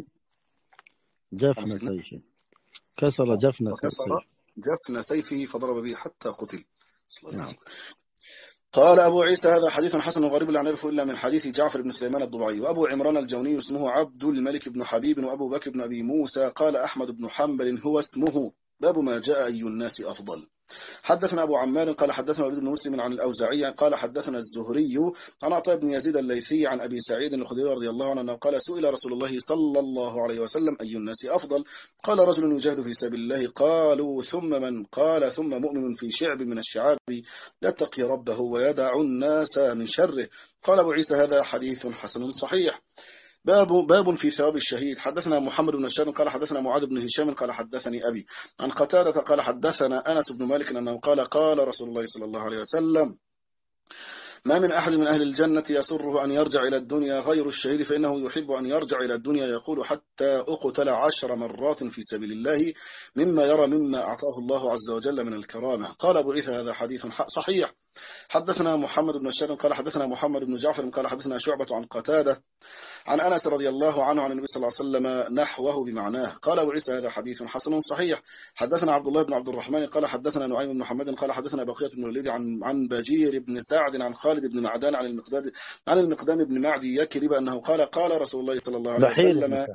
جفن سيف كسر جفن وكسر سيف. جفن سيفه فضرب به حتى قتل. نعم. قال أبو عيسى هذا حديث حسن غريب لا نعرفه إلا من حديث جعفر بن سليمان الضبعي. وأبو عمران الجوني اسمه عبد الملك بن حبيب وأبو بكر بن أبي موسى. قال أحمد بن حنبل هو اسمه. باب ما جاء أي الناس أفضل. حدثنا أبو عمار قال حدثنا وليد بن مسلم عن الأوزاعي قال حدثنا الزهري عن عطاء بن يزيد الليثي عن أبي سعيد الخدري رضي الله عنه قال سئل رسول الله صلى الله عليه وسلم أي الناس أفضل؟ قال رجل يجاهد في سبيل الله. قالوا ثم من؟ قال ثم مؤمن في شعب من الشعاب يتقي ربه ويدع الناس من شره. قال أبو عيسى هذا حديث حسن صحيح. باب باب في ثواب الشهيد. حدثنا محمد بن هشام قال حدثنا معاذ بن هشام قال حدثني أبي عن قتادة قال حدثنا أنس بن مالك أنه قال قال رسول الله صلى الله عليه وسلم ما من أحد من أهل الجنة يسره أن يرجع إلى الدنيا غير الشهيد فإنه يحب أن يرجع إلى الدنيا يقول حتى أقتل عشر مرات في سبيل الله مما يرى مما أعطاه الله عز وجل من الكرامة. قال أبو عيسى هذا حديث صحيح. حدثنا محمد بن بشار قال حدثنا محمد بن جعفر قال حدثنا شعبة عن قتادة عن أنس رضي الله عنه عن النبي صلى الله عليه وسلم نحوه بمعناه. قال أبو عيسى هذا حديث حسن صحيح. حدثنا عبد الله بن عبد الرحمن قال حدثنا نعيم بن محمد قال حدثنا بقية بن الوليد عن عن بجير بن سعد عن خالد بن معدان عن المقداد عن المقدام بن معدي يكرب أنه قال قال رسول الله صلى الله عليه وسلم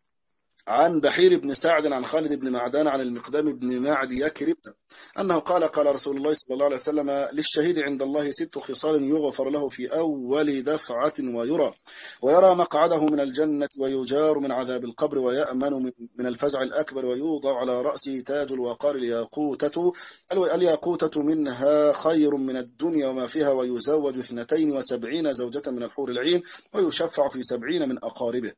عن بحير بن سعد عن خالد بن معدان عن المقدام بن معدي يكرب أنه قال قال رسول الله صلى الله عليه وسلم للشهيد عند الله ست خصال يغفر له في أول دفعة ويرى ويرى مقعده من الجنة ويجار من عذاب القبر ويأمن من الفزع الأكبر ويوضع على رأسه تاج الوقار الياقوتة الياقوتة منها خير من الدنيا وما فيها ويزوج اثنتين وسبعين زوجة من الحور العين ويشفع في سبعين من أقاربه.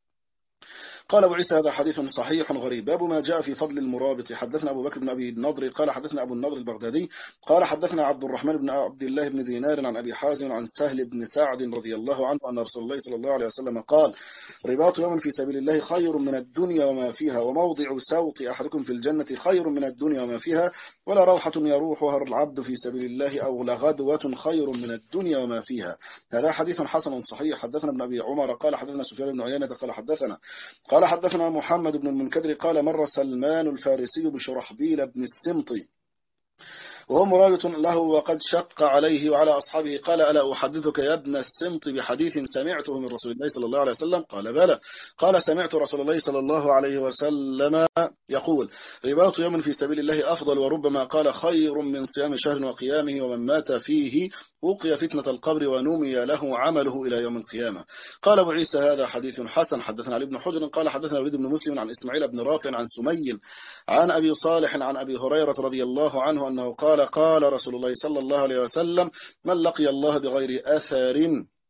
قال أبو عيسى هذا حديث صحيح غريب. باب ما جاء في فضل المرابط. حدثنا أبو بكر بن أبي النضر قال حدثنا أبو النضر البغدادي قال حدثنا عبد الرحمن بن عبد الله بن دينار عن أبي حازم عن سهل بن سعد رضي الله عنه أن رسول الله صلى الله عليه وسلم قال رباط يوم في سبيل الله خير من الدنيا وما فيها وموضع سوط أحدكم في الجنة خير من الدنيا وما فيها ولا روحة يروحها العبد في سبيل الله أو لغدوة خير من الدنيا وما فيها. هذا حديث حسن صحيح. حدثنا ابن أبي عمر قال حدثنا سفيان بن عيينة قال حدثنا قال حدثنا محمد بن المنكدر قال مر سلمان الفارسي بشرحبيل بن السمطي وهو مرابط له وقد شق عليه وعلى أصحابه قال ألا أحدثك يا ابن السمط بحديث سمعته من رسول الله صلى الله عليه وسلم؟ قال بلى. قال سمعت رسول الله صلى الله عليه وسلم يقول رباط يوم في سبيل الله أفضل وربما قال خير من صيام شهر وقيامه ومن مات فيه وقي فتنة القبر ونمي له عمله إلى يوم القيامة. قال أبو عيسى هذا حديث حسن. حدثنا علي بن حجر قال حدثنا وليد بن مسلم عن إسماعيل بن رافع عن سميل عن أبي صالح عن أبي هريرة رضي الله عنه أنه قال قال رسول الله صلى الله عليه وسلم من لقي الله بغير أثر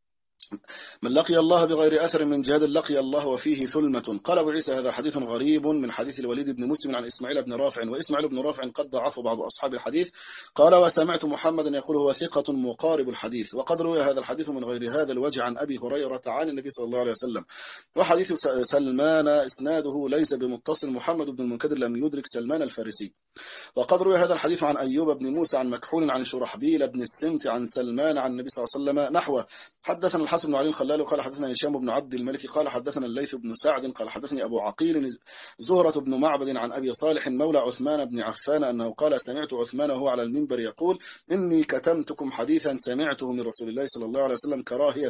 من لقي الله بغير أثر من جهاد لقي الله وفيه ثلمة. قال أبو عيسى هذا حديث غريب من حديث الوليد بن مسلم عن إسماعيل بن رافع وإسماعيل بن رافع قد ضعفه بعض أصحاب الحديث. قال وسمعت محمدا يقول هو ثقة مقارب الحديث. وقد روي هذا الحديث من غير هذا الوجه عن أبي هريرة عن النبي صلى الله عليه وسلم. وحديث سلمان إسناده ليس بمتصل. محمد بن المنكدر لم يدرك سلمان الفارسي. وقد روي هذا الحديث عن أيوب بن موسى عن مكحول عن شرحبيل بن السمت عن سلمان عن النبي صلى الله عليه وسلم نحوه. حدثنا الحسن بن علي الخلال قال حدثنا هشام بن عبد الملك قال حدثنا الليث بن سعد قال حدثني أبو عقيل زهرة بن معبد عن أبي صالح مولى عثمان بن عفان أنه قال سمعت عثمان وهو على المنبر يقول إني كتمتكم حديثا سمعته من رسول الله صلى الله عليه وسلم كراهية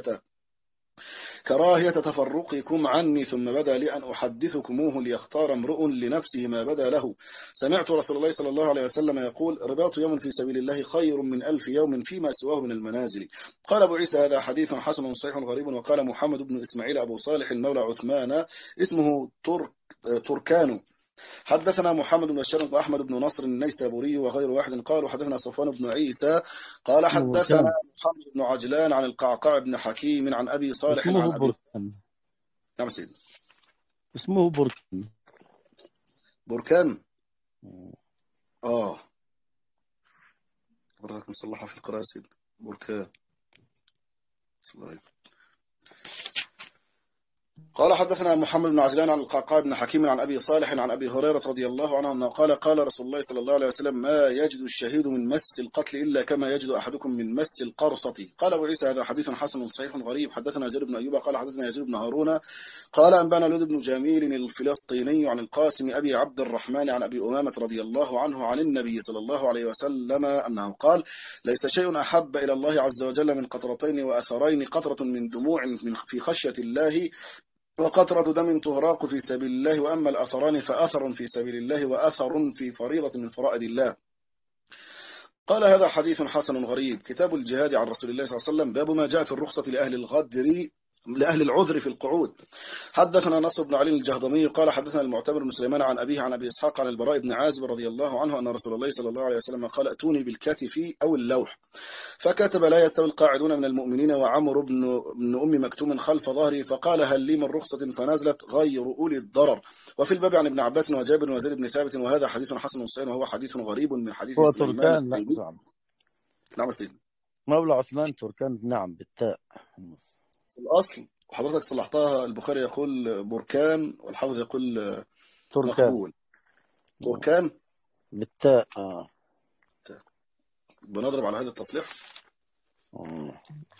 كراهية تفرقكم عني ثم بدا لي أن أحدثكموه ليختار امرؤ لنفسه ما بدا له. سمعت رسول الله صلى الله عليه وسلم يقول رباط يوم في سبيل الله خير من ألف يوم فيما سواه من المنازل. قال أبو عيسى هذا حديث حسن صحيح غريب. وقال محمد بن إسماعيل أبو صالح مولى عثمان اسمه ترك تركان حدثنا محمد بن بشار وأحمد بن نصر النيسابوري وغير واحد قالوا حدثنا صفوان بن عيسى قال اسمه حدثنا بركان. محمد بن عجلان عن القعقاع بن حكيم عن أبي صالح اسمه عن أبي. بركان. نعم سيدي. اسمه بركان. بركان. آه بركة مصلحة في القراءة سيدي. بركان. صلى قال حدثنا محمد بن عجلان عن القعقاع بن حكيم عن أبي صالح عن أبي هريرة رضي الله عنه أنه قال قال رسول الله صلى الله عليه وسلم ما يجد الشهيد من مس القتل إلا كما يجد أحدكم من مس القرصة. قال أبو عيسى هذا حديث حسن صحيح غريب. حدثنا جرير بن أيوب قال حدثنا يزيد بن هارون قال أنبانا الوليد بن جميل الفلسطيني عن القاسم أبي عبد الرحمن عن أبي أمامة رضي الله عنه عن النبي صلى الله عليه وسلم أنه قال ليس شيء أحب إلى الله عز وجل من قطرتين وأثرين قطرة من دموع من في خشية الله وقطرة دم تهراق في سبيل الله، وأما الأثران فأثر في سبيل الله وأثر في فريضة من فرائض الله. قال هذا حديث حسن غريب. كتاب الجهاد عن رسول الله صلى الله عليه وسلم باب ما جاء في الرخصة لأهل الغدر لأهل العذر في القعود. حدثنا نصر بن علي الجهضمي قال حدثنا المعتمر بن سليمان عن أبيه عن أبي إسحاق عن البراء بن عازب رضي الله عنه أن رسول الله صلى الله عليه وسلم قال ائتوني بالكتف أو اللوح، فكتب لا يستوي القاعدون من المؤمنين وعمر بن, بن أم مكتوم خلف ظهري، فقال هل لي من رخصة فنزلت غير أولي الضرر. وفي الباب عن ابن عباس وجابر وزيد بن ثابت وهذا حديث حسن صحيح وهو حديث غريب من حديث هو سليمان تركان. لا التيمي. صعب. نعم سيدي. مولى عثمان تركان. نعم بالتاء. في الأصل وحضرتك صلحتها، البخاري يقول بركان والحافظ يقول تركان مقبول. تركان بالتاء. آه. بنضرب على هذا التصليح. آه.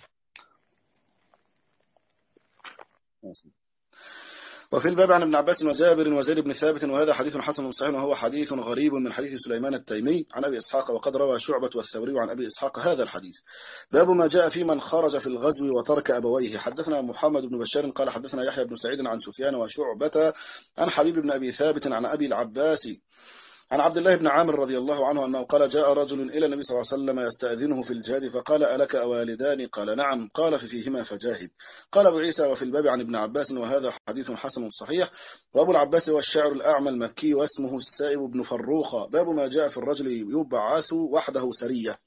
وفي الباب عن ابن عباس وجابر وزيد بن ثابت وهذا حديث حسن صحيح وهو حديث غريب من حديث سليمان التيمي عن أبي إسحاق، وقد روى شعبة والثوري عن أبي إسحاق هذا الحديث. باب ما جاء في من خرج في الغزو وترك أبويه. حدثنا محمد بن بشار قال حدثنا يحيى بن سعيد عن سفيان وشعبة عن حبيب بن أبي ثابت عن أبي العباس عن عبد الله بن عامر رضي الله عنه أنه قال جاء رجل إلى النبي صلى الله عليه وسلم يستأذنه في الجهاد فقال ألك أوالدان؟ قال نعم. قال ففيهما فجاهد. قال أبو عيسى وفي الباب عن ابن عباس وهذا حديث حسن صحيح. وأبو العباس هو الشاعر الأعمى المكي واسمه السائب بن فروخة. باب ما جاء في الرجل يبعث وحده سرية.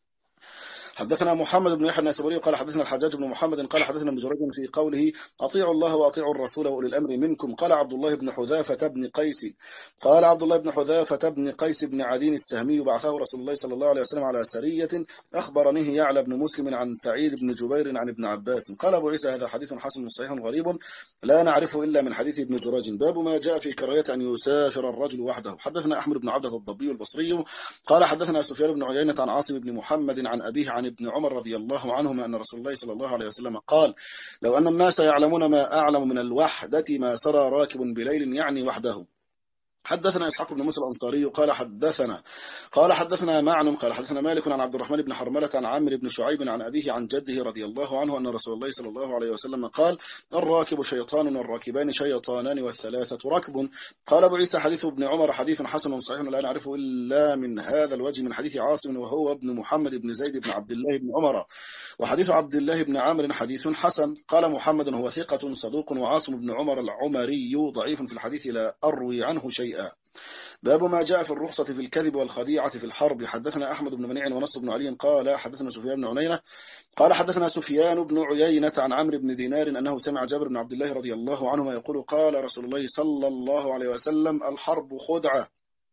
حدثنا محمد بن يحيى النيسابوري قال حدثنا الحجاج بن محمد قال حدثنا ابن جريج في قوله أطيعوا الله وأطيعوا الرسول وأولي الأمر منكم. قال عبد الله بن حذافة بن قيس قال عبد الله بن حذافة بن قيس بن عدين السهمي بعثه رسول الله صلى الله عليه وسلم على سرية أخبرنيه يعلى بن مسلم عن سعيد بن جبير عن ابن عباس. قال أبو عيسى هذا حديث حسن صحيح غريب لا نعرفه إلا من حديث ابن جريج. باب ما جاء في كراهية أن يسافر الرجل وحده. حدثنا أحمد بن عبده الضبي البصري قال حدثنا سفيان بن عيينة عن عاصم بن محمد عن أبيه عن ابن عمر رضي الله عنهما أن رسول الله صلى الله عليه وسلم قال لو أن الناس يعلمون ما أعلم من الوحدة ما سرى راكب بليل يعني وحده. حدثنا إسحاق بن موسى الأنصاري قال حدثنا قال حدثنا معن قال حدثنا مالك عن عبد الرحمن بن حرملة عن عامر بن شعيب عن أبيه عن جده رضي الله عنه أن رسول الله صلى الله عليه وسلم قال الراكب شيطان والراكبان شيطانان والثلاثة ركب. قال أبو عيسى حديث ابن عمر حديث حسن صحيح لا نعرفه إلا من هذا الوجه من حديث عاصم وهو ابن محمد بن زيد بن عبد الله بن عمر. وحديث عبد الله بن عامر حديث حسن. قال محمد هو ثقة صدوق وعاصم بن عمر العمري ضعيف في الحديث لا أروي عنه شيئا. باب ما جاء في الرخصة في الكذب والخديعة في الحرب. حدثنا أحمد بن منيع ونصر بن علي قال حدثنا سفيان بن عيينة قال حدثنا سفيان بن عيينة عن عمرو بن دينار أنه سمع جابر بن عبد الله رضي الله عنهما يقول قال رسول الله صلى الله عليه وسلم الحرب خدعة.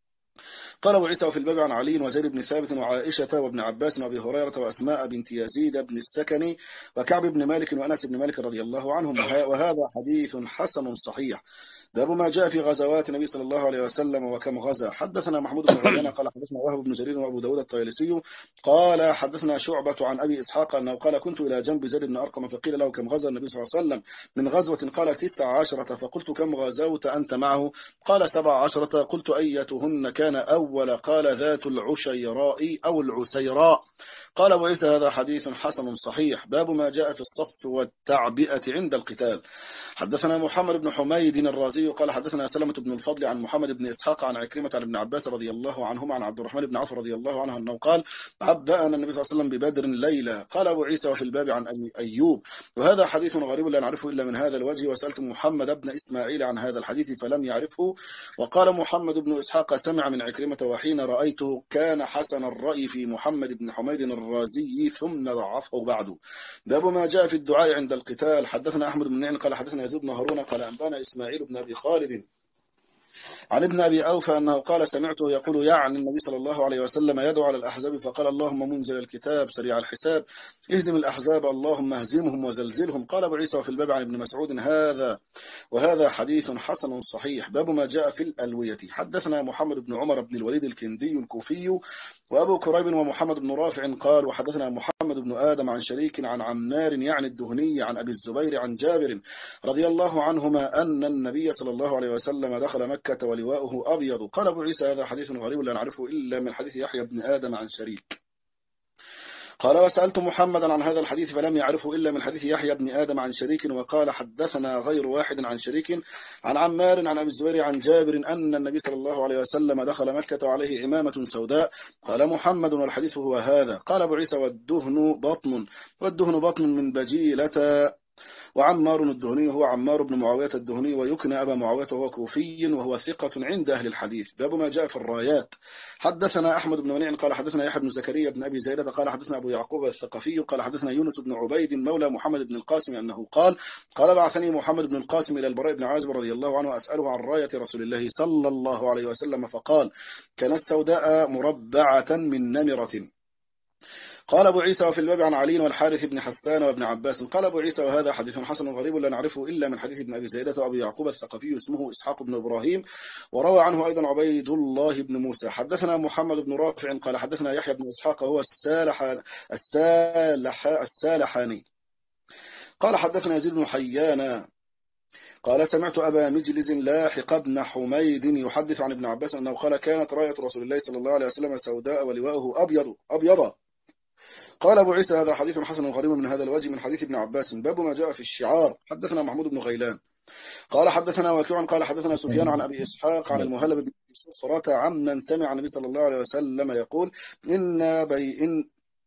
قال أبو عيسى وفي الباب عن علي وزيد بن ثابت وعائشة وابن عباس وابي هريرة وأسماء بنت يزيد بن السكني وكعب بن مالك وأنس بن مالك رضي الله عنهم وهذا حديث حسن صحيح. باب ما جاء في غزوات النبي صلى الله عليه وسلم وكم غزا. حدثنا محمود بن عيينة قال حدثنا وهب بن جرير وابو داود الطيالسي قال حدثنا شعبة عن أبي إسحاق أنه قال كنت إلى جنب زيد بن أرقم فقيل له كم غزا النبي صلى الله عليه وسلم من غزوة؟ قال تسع عشرة. فقلت كم غزوت أنت معه؟ قال سبع عشرة. قلت أيتهن كان أول؟ قال ذات العشيراء أو العسيراء. قال أبو عيسى هذا حديث حسن صحيح. باب ما جاء في الصف والتعبئة عند القتال. حدثنا محمد بن حميد الرازي قال حدثنا سلمة بن الفضل عن محمد بن إسحاق عن عكرمة عن ابن عباس رضي الله عنهما عن عبد الرحمن بن عوف رضي الله عنه أنه قال عبأنا النبي صلى الله عليه وسلم ببدر ليلة. قال أبو عيسى وفي الباب عن أيوب وهذا حديث غريب لا نعرفه إلا من هذا الوجه. وسألت محمد بن إسماعيل عن هذا الحديث فلم يعرفه. وقال محمد بن إسحاق سمع من عكرمة وحين رأيته كان حسن الرأي في محمد بن حميد الرازي ثم ضعفه بعده. باب ما جاء في الدعاء عند القتال. حدثنا أحمد بن نعم قال حدثنا يزيد بن هارون قال أنبانا إسماعيل بن أبي خالد عن ابن أبي أوفى أنه قال سمعته يقول يعني النبي صلى الله عليه وسلم يدعو على الأحزاب فقال اللهم منزل الكتاب سريع الحساب اهزم الأحزاب اللهم اهزمهم وزلزلهم. قال أبو عيسى وفي الباب عن ابن مسعود هذا وهذا حديث حسن صحيح. باب ما جاء في الألوية. حدثنا محمد بن عمر بن الوليد الكندي الكوفي وأبو كريب ومحمد بن رافع قال وحدثنا محمد بن آدم عن شريك عن عمار يعني الدهني عن أبي الزبير عن جابر رضي الله عنهما أن النبي صلى الله عليه وسلم دخل مكة ولواؤه أبيض. قال أبو عيسى هذا حديث غريب لا نعرفه إلا من حديث يحيى بن آدم عن شريك. قال وسألت محمدا عن هذا الحديث فلم يعرفه إلا من حديث يحيى بن آدم عن شريك. وقال حدثنا غير واحد عن شريك عن عمار عن أبي الزبير عن جابر أن النبي صلى الله عليه وسلم دخل مكة وعليه عمامة سوداء. قال محمد والحديث هو هذا. قال أبو عيسى والدهن بطن والدهن بطن من بجيلة. وعمار الدهني هو عمار بن معاوية الدهني ويكنى أبا معاوية وهو كوفي وهو ثقة عند أهل الحديث. باب ما جاء في الرايات. حدثنا أحمد بن منيع قال حدثنا يحيى بن زكريا بن أبي زيدة قال حدثنا أبو يعقوب الثقفي قال حدثنا يونس بن عبيد مولى محمد بن القاسم أنه قال قال بعثني محمد بن القاسم إلى البراء بن عازب رضي الله عنه أسأله عن راية رسول الله صلى الله عليه وسلم فقال كانت سوداء مربعة من نمرة. قال أبو عيسى وفي الباب عن علي والحارث بن حسان وابن عباس. قال أبو عيسى وهذا حديث حسن غريب لا نعرفه إلا من حديث ابن أبي زيدة وأبي يعقوب الثقفي اسمه إسحاق بن إبراهيم وروى عنه أيضا عبيد الله بن موسى. حدثنا محمد بن رافع قال حدثنا يحيى بن إسحاق هو السالح السالح السالحاني قال حدثنا يزيد بن حيان قال سمعت أبا مجلز لاحق بن حميد يحدث عن ابن عباس أنه قال كانت راية رسول الله صلى الله عليه وسلم سوداء ولواؤه أبيض أبيض. قال أبو عيسى هذا حديث حسن غريب من هذا الوجه من حديث ابن عباس. باب ما جاء في الشعار. حدثنا محمود بن غيلان قال حدثنا وكيع قال حدثنا سفيان عن أبي إسحاق عن المهلب بن صفرة عمن سمع النبي صلى الله عليه وسلم يقول إن بي إن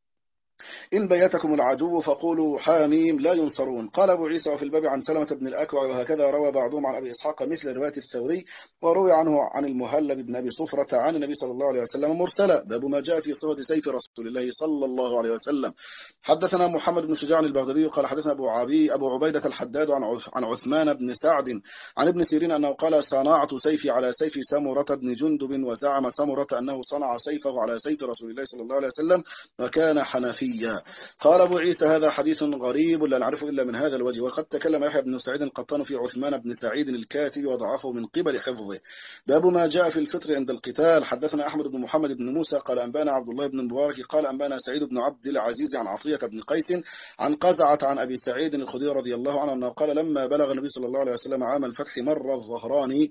إن بيتكم العدو فقولوا حاميم لا ينصرون. قال أبو عيسى وفي الباب عن سلمة بن الأكوع وهكذا روى بعضهم عن أبي إسحاق مثل رواية الثوري وروي عنه عن المهلب بن أبي صفرة عن النبي صلى الله عليه وسلم مرسلا. باب ما جاء في صفة سيف رسول الله صلى الله عليه وسلم. حدثنا محمد بن شجاع البغدادي قال حدثنا أبو عبي أبو عبيدة الحداد عن عن عثمان بن سعد عن ابن سيرين أنه قال صنعت سيفي على سيف سمرة بن جندب وزعم سمرة أنه صنع سيفه على سيف رسول الله صلى الله عليه وسلم وكان حنفيا. قال أبو عيسى هذا حديث غريب لا نعرفه إلا من هذا الوجه. وقد تكلم يحيى بن سعيد القطان في عثمان بن سعيد الكاتب وضعفه من قبل حفظه. باب ما جاء في الفطر عند القتال. حدثنا أحمد بن محمد بن موسى قال أنبانا عبد الله بن المبارك قال أنبانا سعيد بن عبد العزيز عن عطية بن قيس عن قزعة عن أبي سعيد الخدري رضي الله عنه أنه قال لما بلغ النبي صلى الله عليه وسلم عام الفتح مر الظهران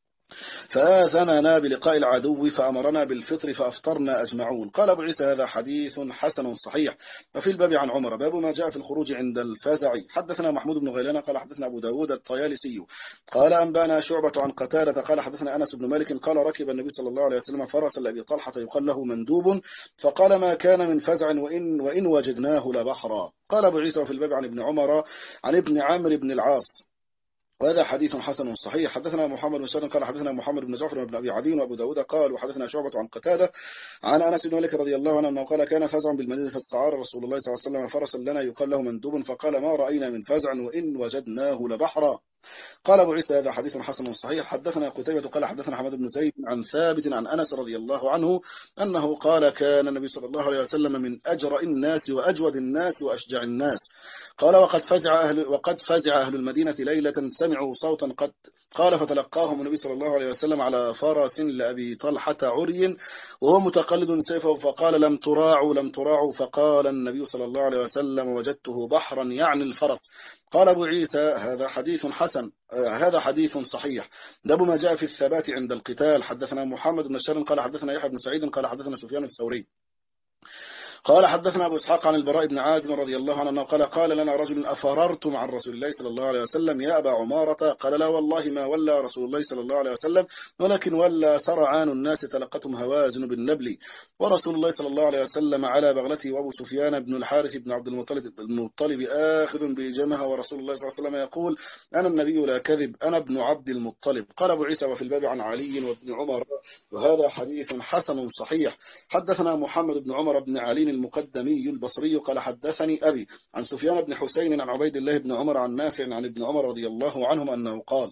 فآذننا بلقاء العدو فأمرنا بالفطر فأفطرنا أجمعون. قال أبو عيسى هذا حديث حسن صحيح. وفي الباب عن عمر. باب ما جاء في الخروج عند الفزع. حدثنا محمود بن غيلان قال حدثنا أبو داود الطيالسي قال أنبانا شعبة عن قتادة قال حدثنا أنس بن مالك قال ركب النبي صلى الله عليه وسلم فرسا لأبي طلحة يقال له مندوب فقال ما كان من فزع وإن, وإن وجدناه لبحرا. قال أبو عيسى في الباب عن ابن عمر عن ابن عمرو بن العاص وهذا حديث حسن صحيح. حدثنا محمد بن سلم قال حدثنا محمد بن جعفر بن أبي عدي وأبو داود قال وحدثنا شعبة عن قتادة عن أنس بن مالك رضي الله عنه أنه قال كان فزع بالمدينة فاستعار رسول الله صلى الله عليه وسلم فرسا لنا يقال له مندوب فقال ما رأينا من فزع وإن وجدناه لبحرا. قال أبو عيسى هذا حديث حسن صحيح. حدثنا قتيبة قال حدثنا حماد بن زيد عن ثابت عن أنس رضي الله عنه أنه قال كان النبي صلى الله عليه وسلم من أجرأ الناس وأجود الناس وأشجع الناس. قال وقد فزع أهل وقد فزع أهل المدينة ليلة سمعوا صوتا قد قال فتلقاهم النبي صلى الله عليه وسلم على فرس لأبي طلحة عري وهو متقلد سيفه فقال لم تراعوا لم تراعوا فقال النبي صلى الله عليه وسلم وجدته بحرا يعني الفرس. قال أبو عيسى هذا حديث حسن آه هذا حديث صحيح. باب ما جاء في الثبات عند القتال. حدثنا محمد بن الشرن قال حدثنا يحيى بن سعيد قال حدثنا سفيان الثوري قال حدثنا أبو إسحاق عن البراء بن عازم رضي الله عنه قال قال لنا رجل أفررتم عن رسول الله صلى الله عليه وسلم يا أبا عمارة؟ قال لا والله ما ولى رسول الله صلى الله عليه وسلم ولكن ولى سرعان الناس تلقتهم هوازن بالنبل، ورسول الله صلى الله عليه وسلم على بغلته، وأبو سفيان بن الحارث بن عبد المطلب المطلب آخذ بجمها، ورسول الله صلى الله عليه وسلم يقول أنا النبي لا كذب أنا ابن عبد المطلب. قال أبو عيسى وفي الباب عن علي وابن عمر، وهذا حديث حسن صحيح. حدثنا محمد بن عمر بن علي المقدمي البصري قال حدثني أبي عن سفيان بن حسين عن عبيد الله بن عمر عن نافع عن ابن عمر رضي الله عنهم أنه قال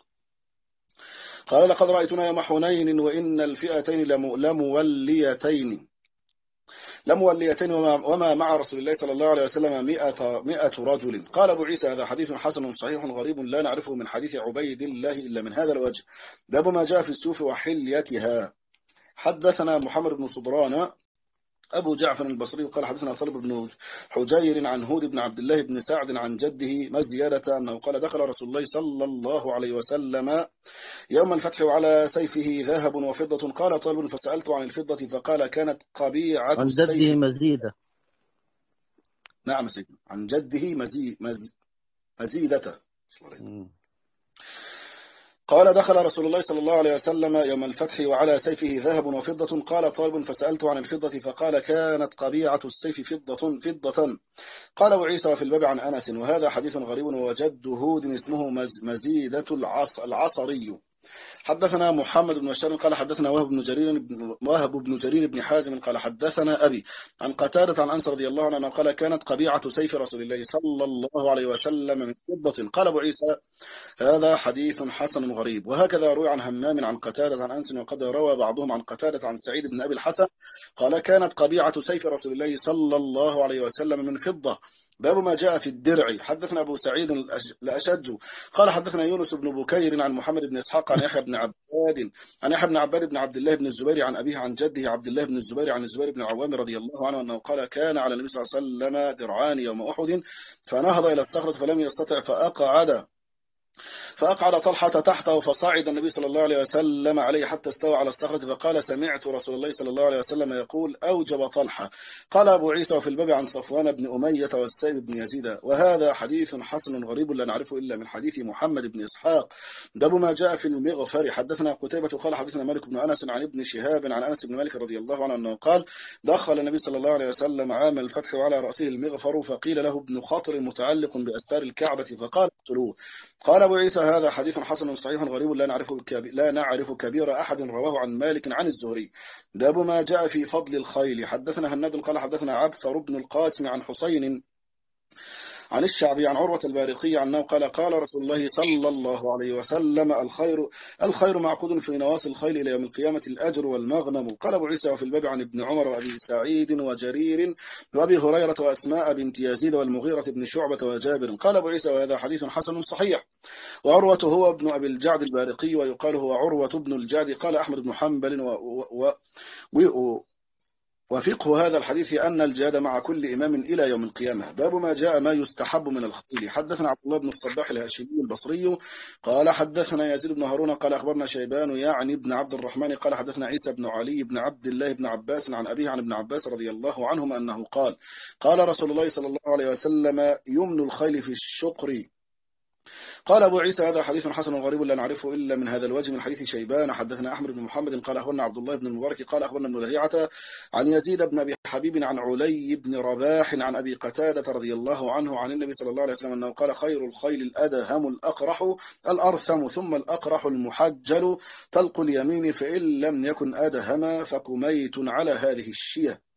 قال لقد رأيتنا يوم حنين وإن الفئتين لموليتين لموليتين وما, وما مع رسول الله صلى الله عليه وسلم مئة, مئة رجل. قال أبو عيسى هذا حديث حسن صحيح غريب لا نعرفه من حديث عبيد الله إلا من هذا الوجه. باب ما جاء في السوف وحليتها. حدثنا محمد بن صدران أبو جعفر البصري قال حدثنا طلب بن حجير عن هود بن عبد الله بن سعد عن جده ما زيادة أنه قال دخل رسول الله صلى الله عليه وسلم يوم الفتح وعلى سيفه ذهب وفضة. قال طالب فسألت عن الفضة فقال كانت قبيعة عن جده السيف. مزيدة. نعم سيدنا عن جده مزي مز مزيدة. قال دخل رسول الله صلى الله عليه وسلم يوم الفتح وعلى سيفه ذهب وفضة. قال طالب فسألت عن الفضة فقال كانت قبيعة السيف فضة فضة. قال أبو عيسى في الباب عن أنس وهذا حديث غريب وجد هود اسمه مزيدة العص العصري. حدثنا محمد بن بشار قال حدثنا وهب بن جرير وهب بن جرير بن حازم قال حدثنا أبي عن قتادة عن أنس رضي الله عنه قال كانت قبيعة سيف رسول الله صلى الله عليه وسلم من فضة. قال أبو عيسى هذا حديث حسن غريب. وهكذا روي عن همام عن قتادة عن أنس وقد روى بعضهم عن قتادة عن سعيد بن أبي الحسن قال كانت قبيعة سيف رسول الله صلى الله عليه وسلم من فضة. باب ما جاء في الدرع. حدثنا أبو سعيد الأشج قال حدثنا يونس بن بكير عن محمد بن إسحاق عن يحيى بن عباد عن يحيى بن عباد بن عبد الله بن الزبير عن أبيه عن جده عبد الله بن الزبير عن الزبير بن العوام رضي الله عنه أنه قال كان على النبي صلى الله عليه وسلم درعان يوم أحد فنهض إلى الصخرة فلم يستطع فأقعد فأقعد طلحة تحته فصعد النبي صلى الله عليه وسلم عليه حتى استوى على الصخرة فقال سمعت رسول الله صلى الله عليه وسلم يقول أوجب طلحة. قال أبو عيسى وفي الباب عن صفوان بن أمية والسائب بن يزيد وهذا حديث حسن غريب لا نعرفه إلا من حديث محمد بن إسحاق. باب ما جاء في المغفر. حدثنا قتيبة قال حدثنا مالك بن أنس عن ابن شهاب عن أنس بن مالك رضي الله عنه أنه قال دخل النبي صلى الله عليه وسلم عام الفتح وعلى رأسه المغفر فقيل له ابن خطر متعلق بأستار الكعبة فقال اقتلوه. قال أبو عيسى هذا حديث حسن صحيح غريب لا نعرفه لا نعرف كبير أحد رواه عن مالك عن الزهري. باب ما جاء في فضل الخيل. حدثنا هناد قال حدثنا عبثر بن القاسم عن حسين عن الشعبي عن عروة البارقي عنه قال قال رسول الله صلى الله عليه وسلم الخير الخير معقود في نواصي الخيل إلى يوم القيامة الأجر والمغنم. قال أبو عيسى وفي الباب عن ابن عمر وأبي سعيد وجرير وأبي هريرة وأسماء بنت يزيد والمغيرة بن شعبة وجابر. قال أبو عيسى وهذا حديث حسن صحيح. وعروة هو ابن أبي الجعد البارقي ويقال هو عروة ابن الجعد. قال أحمد بن حنبل و, و, و, و وفقه هذا الحديث أن الجهاد مع كل إمام إلى يوم القيامة. باب ما جاء ما يستحب من الخيل. حدثنا عبد الله بن الصباح الهاشمي البصري قال حدثنا يزيد بن هارون قال أخبرنا شيبان يعني ابن عبد الرحمن قال حدثنا عيسى بن علي بن عبد الله بن عباس عن أبيه عن ابن عباس رضي الله عنهما أنه قال قال رسول الله صلى الله عليه وسلم يمن الخيل في الشقر. قال أبو عيسى هذا حديث حسن غريب لا نعرفه إلا من هذا الوجه من حديث شيبان. حدثنا أحمد بن محمد قال أخبرنا عبد الله بن المبارك قال أخبرنا ابن لهيعة عن يزيد بن أبي حبيب عن علي بن رباح عن أبي قتادة رضي الله عنه عن النبي صلى الله عليه وسلم أنه قال خير الخيل الأدهم الأقرح الأرثم ثم الأقرح المحجل تلق اليمين فإن لم يكن أدهم فكميت على هذه الشية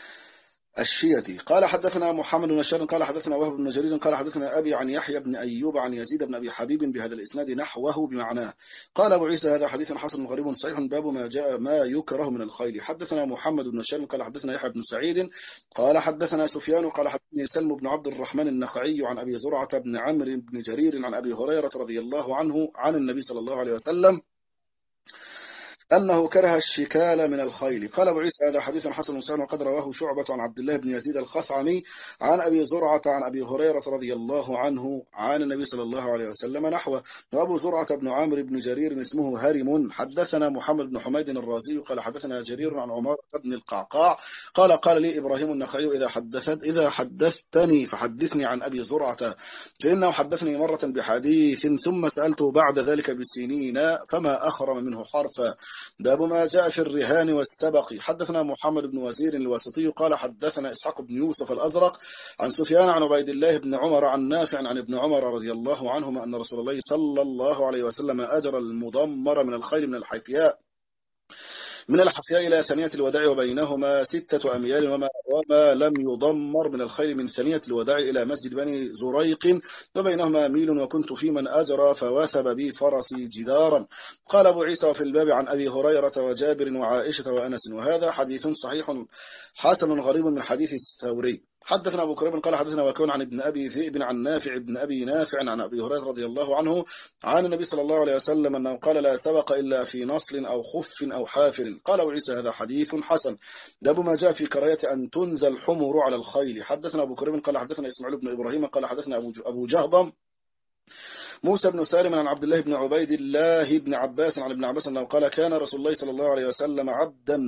الشيتي. قال حدثنا محمد بن بشار قال حدثنا وهب بن جرير قال حدثنا أبي عن يحيى بن أيوب عن يزيد بن أبي حبيب بهذا الإسناد نحوه بمعناه. قال أبو عيسى هذا حديث حسن غريب صحيح. باب ما جاء ما يكره من الخيل. حدثنا محمد بن بشار قال حدثنا يحيى بن سعيد قال حدثنا سفيان قال حدثني سلم بن عبد الرحمن النخعي عن أبي زرعة بن عمرو بن جرير عن أبي هريرة رضي الله عنه عن النبي صلى الله عليه وسلم أنه كره الشكال من الخيل. قال أبو عيسى هذا حديث حسن صحيح وقد رواه شعبة عن عبد الله بن يزيد الخثعمي عن أبي زرعة عن أبي هريرة رضي الله عنه عن النبي صلى الله عليه وسلم نحوه. وأبو زرعة بن عامر بن جرير اسمه هرم. حدثنا محمد بن حميد الرازي قال حدثنا جرير عن عمارة بن القعقاع قال قال لي إبراهيم النخعي إذا حدثت إذا حدثتني فحدثني عن أبي زرعة فإنه حدثني مرة بحديث ثم سألته بعد ذلك بسنين فما أخرم منه حرفا. باب ما جاء في الرهان والسبق. حدثنا محمد بن وزير الواسطي قال حدثنا إسحاق بن يوسف الأزرق عن سفيان عن عبيد الله بن عمر عن نافع عن ابن عمر رضي الله عنهما أن رسول الله صلى الله عليه وسلم أجر المضمر من الخيل من الحيفياء من الحفياء إلى ثنية الوداع وبينهما ستة أميال وما, وما لم يضمر من الخيل من ثنية الوداع إلى مسجد بني زريق وبينهما ميل وكنت في من أجرى فوثب بي فرسي جدارا. قال أبو عيسى في الباب عن أبي هريرة وجابر وعائشة وأنس وهذا حديث صحيح حسن غريب من حديث الثوري. حدثنا أبو كريم قال حدثنا وكون عن ابن أبي ذئب عن نافع ابن أبي نافع عن أبي هريرة رضي الله عنه عن النبي صلى الله عليه وسلم أنه قال لا سبق إلا في نصل أو خف أو حافر. قال أبو عيسى هذا حديث حسن. باب ما جاء في كراية أن تنزل الحمر على الخيل. حدثنا أبو كريم قال حدثنا إسماعيل بن إبراهيم قال حدثنا أبو جهضم موسى بن سالم عن عبد الله بن عبيد الله بن عباس عن ابن عباس أنه قال كان رسول الله صلى الله عليه وسلم عبدا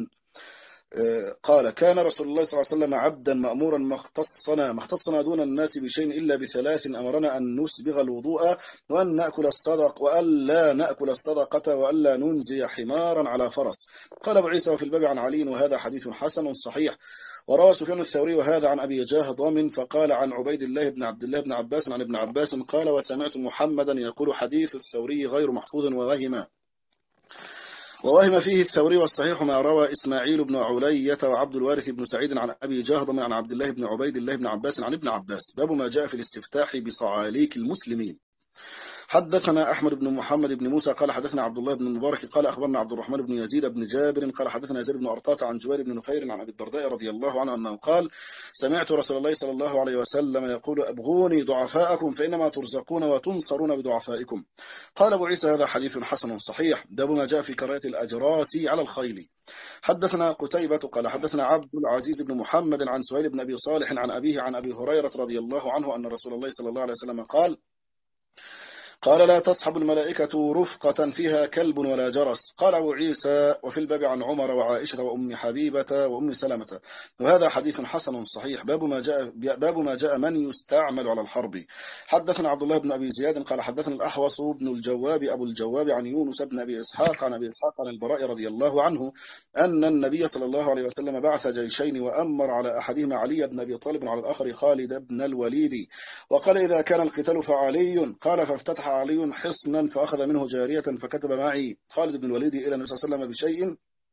قال كان رسول الله صلى الله عليه وسلم عبدا مأمورا ما اختصنا ما اختصنا دون الناس بشيء إلا بثلاث أمرنا أن نسبغ الوضوء وأن نأكل الصدق وألا نأكل الصدقة وألا ننزي حمارا على فرس. قال أبو عيسى في الباب عن علي وهذا حديث حسن صحيح. وروى سفيان الثوري وهذا عن أبي جهضم فقال عن عبيد الله بن عبد الله بن عباس عن ابن عباس قال وسمعت محمدا يقول حديث الثوري غير محفوظ ووهم ووهم فيه الثوري والصحيح ما روى إسماعيل بن علية وعبد الوارث بن سعيد عن أبي جهضم عن عبد الله بن عبيد الله بن عباس عن ابن عباس. باب ما جاء في الاستفتاح بصعاليك المسلمين. حدثنا أحمد بن محمد بن موسى قال حدثنا عبد الله بن المبارك قال أخبرنا عبد الرحمن بن يزيد بن جابر قال حدثنا زيد بن أرطاة عن جوير بن نفير عن أبي الدرداء رضي الله عنه أنه قال سمعت رسول الله صلى الله عليه وسلم يقول أبغوني ضعفاءكم فإنما ترزقون وتنصرون بضعفائكم. قال أبو عيسى هذا حديث حسن صحيح. باب ما جاء في كراية الأجراس على الخيل. حدثنا قتيبة قال حدثنا عبد العزيز بن محمد عن سهيل بن أبي صالح عن أبيه عن أبي هريرة رضي الله عنه أن رسول الله صلى الله عليه وسلم قال قال لا تصحب الملائكة رفقة فيها كلب ولا جرس. قال أبو عيسى وفي الباب عن عمر وعائشة وأم حبيبة وأم سلمة وهذا حديث حسن صحيح. باب ما جاء باب ما جاء من يستعمل على الحرب. حدثنا عبد الله بن أبي زياد قال حدثنا الأحوص بن الجواب أبو الجواب عن يونس بن أبي إسحاق عن أبي إسحاق عن البراء رضي الله عنه أن النبي صلى الله عليه وسلم بعث جيشين وأمر على أحدهما علي بن أبي طالب على الآخر خالد بن الوليد وقال إذا كان القتال فعلي. قال فافتتح علي حصنا فأخذ منه جارية فكتب معي خالد بن الوليد إلى النبي صلى الله عليه وسلم بشيء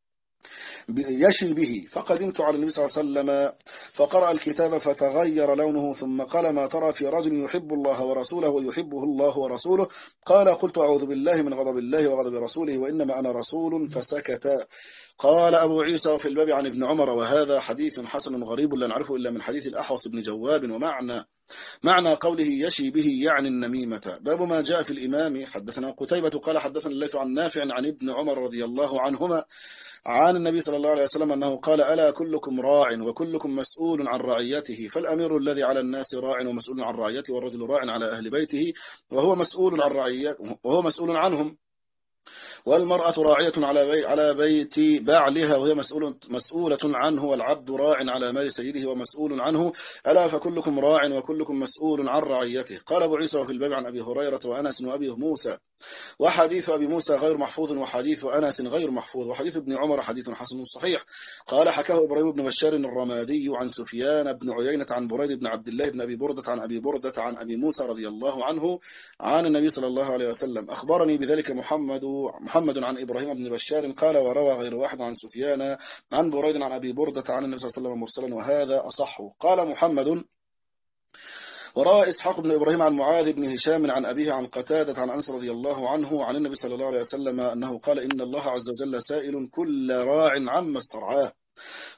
يشي به فقدمت على النبي صلى الله عليه وسلم فقرأ الكتاب فتغير لونه ثم قال ما ترى في رجل يحب الله ورسوله ويحبه الله ورسوله. قال قلت أعوذ بالله من غضب الله وغضب رسوله وإنما أنا رسول فسكت. قال أبو عيسى في الباب عن ابن عمر وهذا حديث حسن غريب لا نعرفه إلا من حديث الأحوص بن جواب ومعنى معنى قوله يشي به يعني النميمة. باب ما جاء في الإمام. حدثنا قتيبة قال حدثنا الليث عن نافع عن ابن عمر رضي الله عنهما عن النبي صلى الله عليه وسلم أنه قال ألا كلكم راع وكلكم مسؤول عن رعيته فالأمير الذي على الناس راع ومسؤول عن رعيته والرجل راع على أهل بيته وهو مسؤول عن رعيته وهو مسؤول عنهم والمرأة راعية على بي على بيت بعلها وهي مسؤول مسؤولة عنه والعبد راع على مال سيده ومسؤول عنه ألا فكلكم راع وكلكم مسؤول عن رعيته. قال أبو عيسى في الباب عن أبي هريرة وأنس وأبي موسى وحديث أبي موسى غير محفوظ وحديث أنس غير محفوظ وحديث ابن عمر حديث حسن صحيح. قال حكاه إبراهيم بن بشار الرمادي عن سفيان بن عيينة عن بريد بن عبد الله بن أبي بردة عن أبي بردة عن أبي موسى رضي الله عنه عن النبي صلى الله عليه وسلم أخبرني بذلك محمد محمد عن إبراهيم بن بشار قال وروى غير واحد عن سفيان عن بريد عن أبي بردة عن النبي صلى الله عليه وسلم مرسلا وهذا أصح. قال محمد وروى إسحاق بن إبراهيم عن معاذ بن هشام عن أبيه عن قتادة عن أنس رضي الله عنه عن النبي صلى الله عليه وسلم أنه قال إن الله عز وجل سائل كل راع عما استرعاه.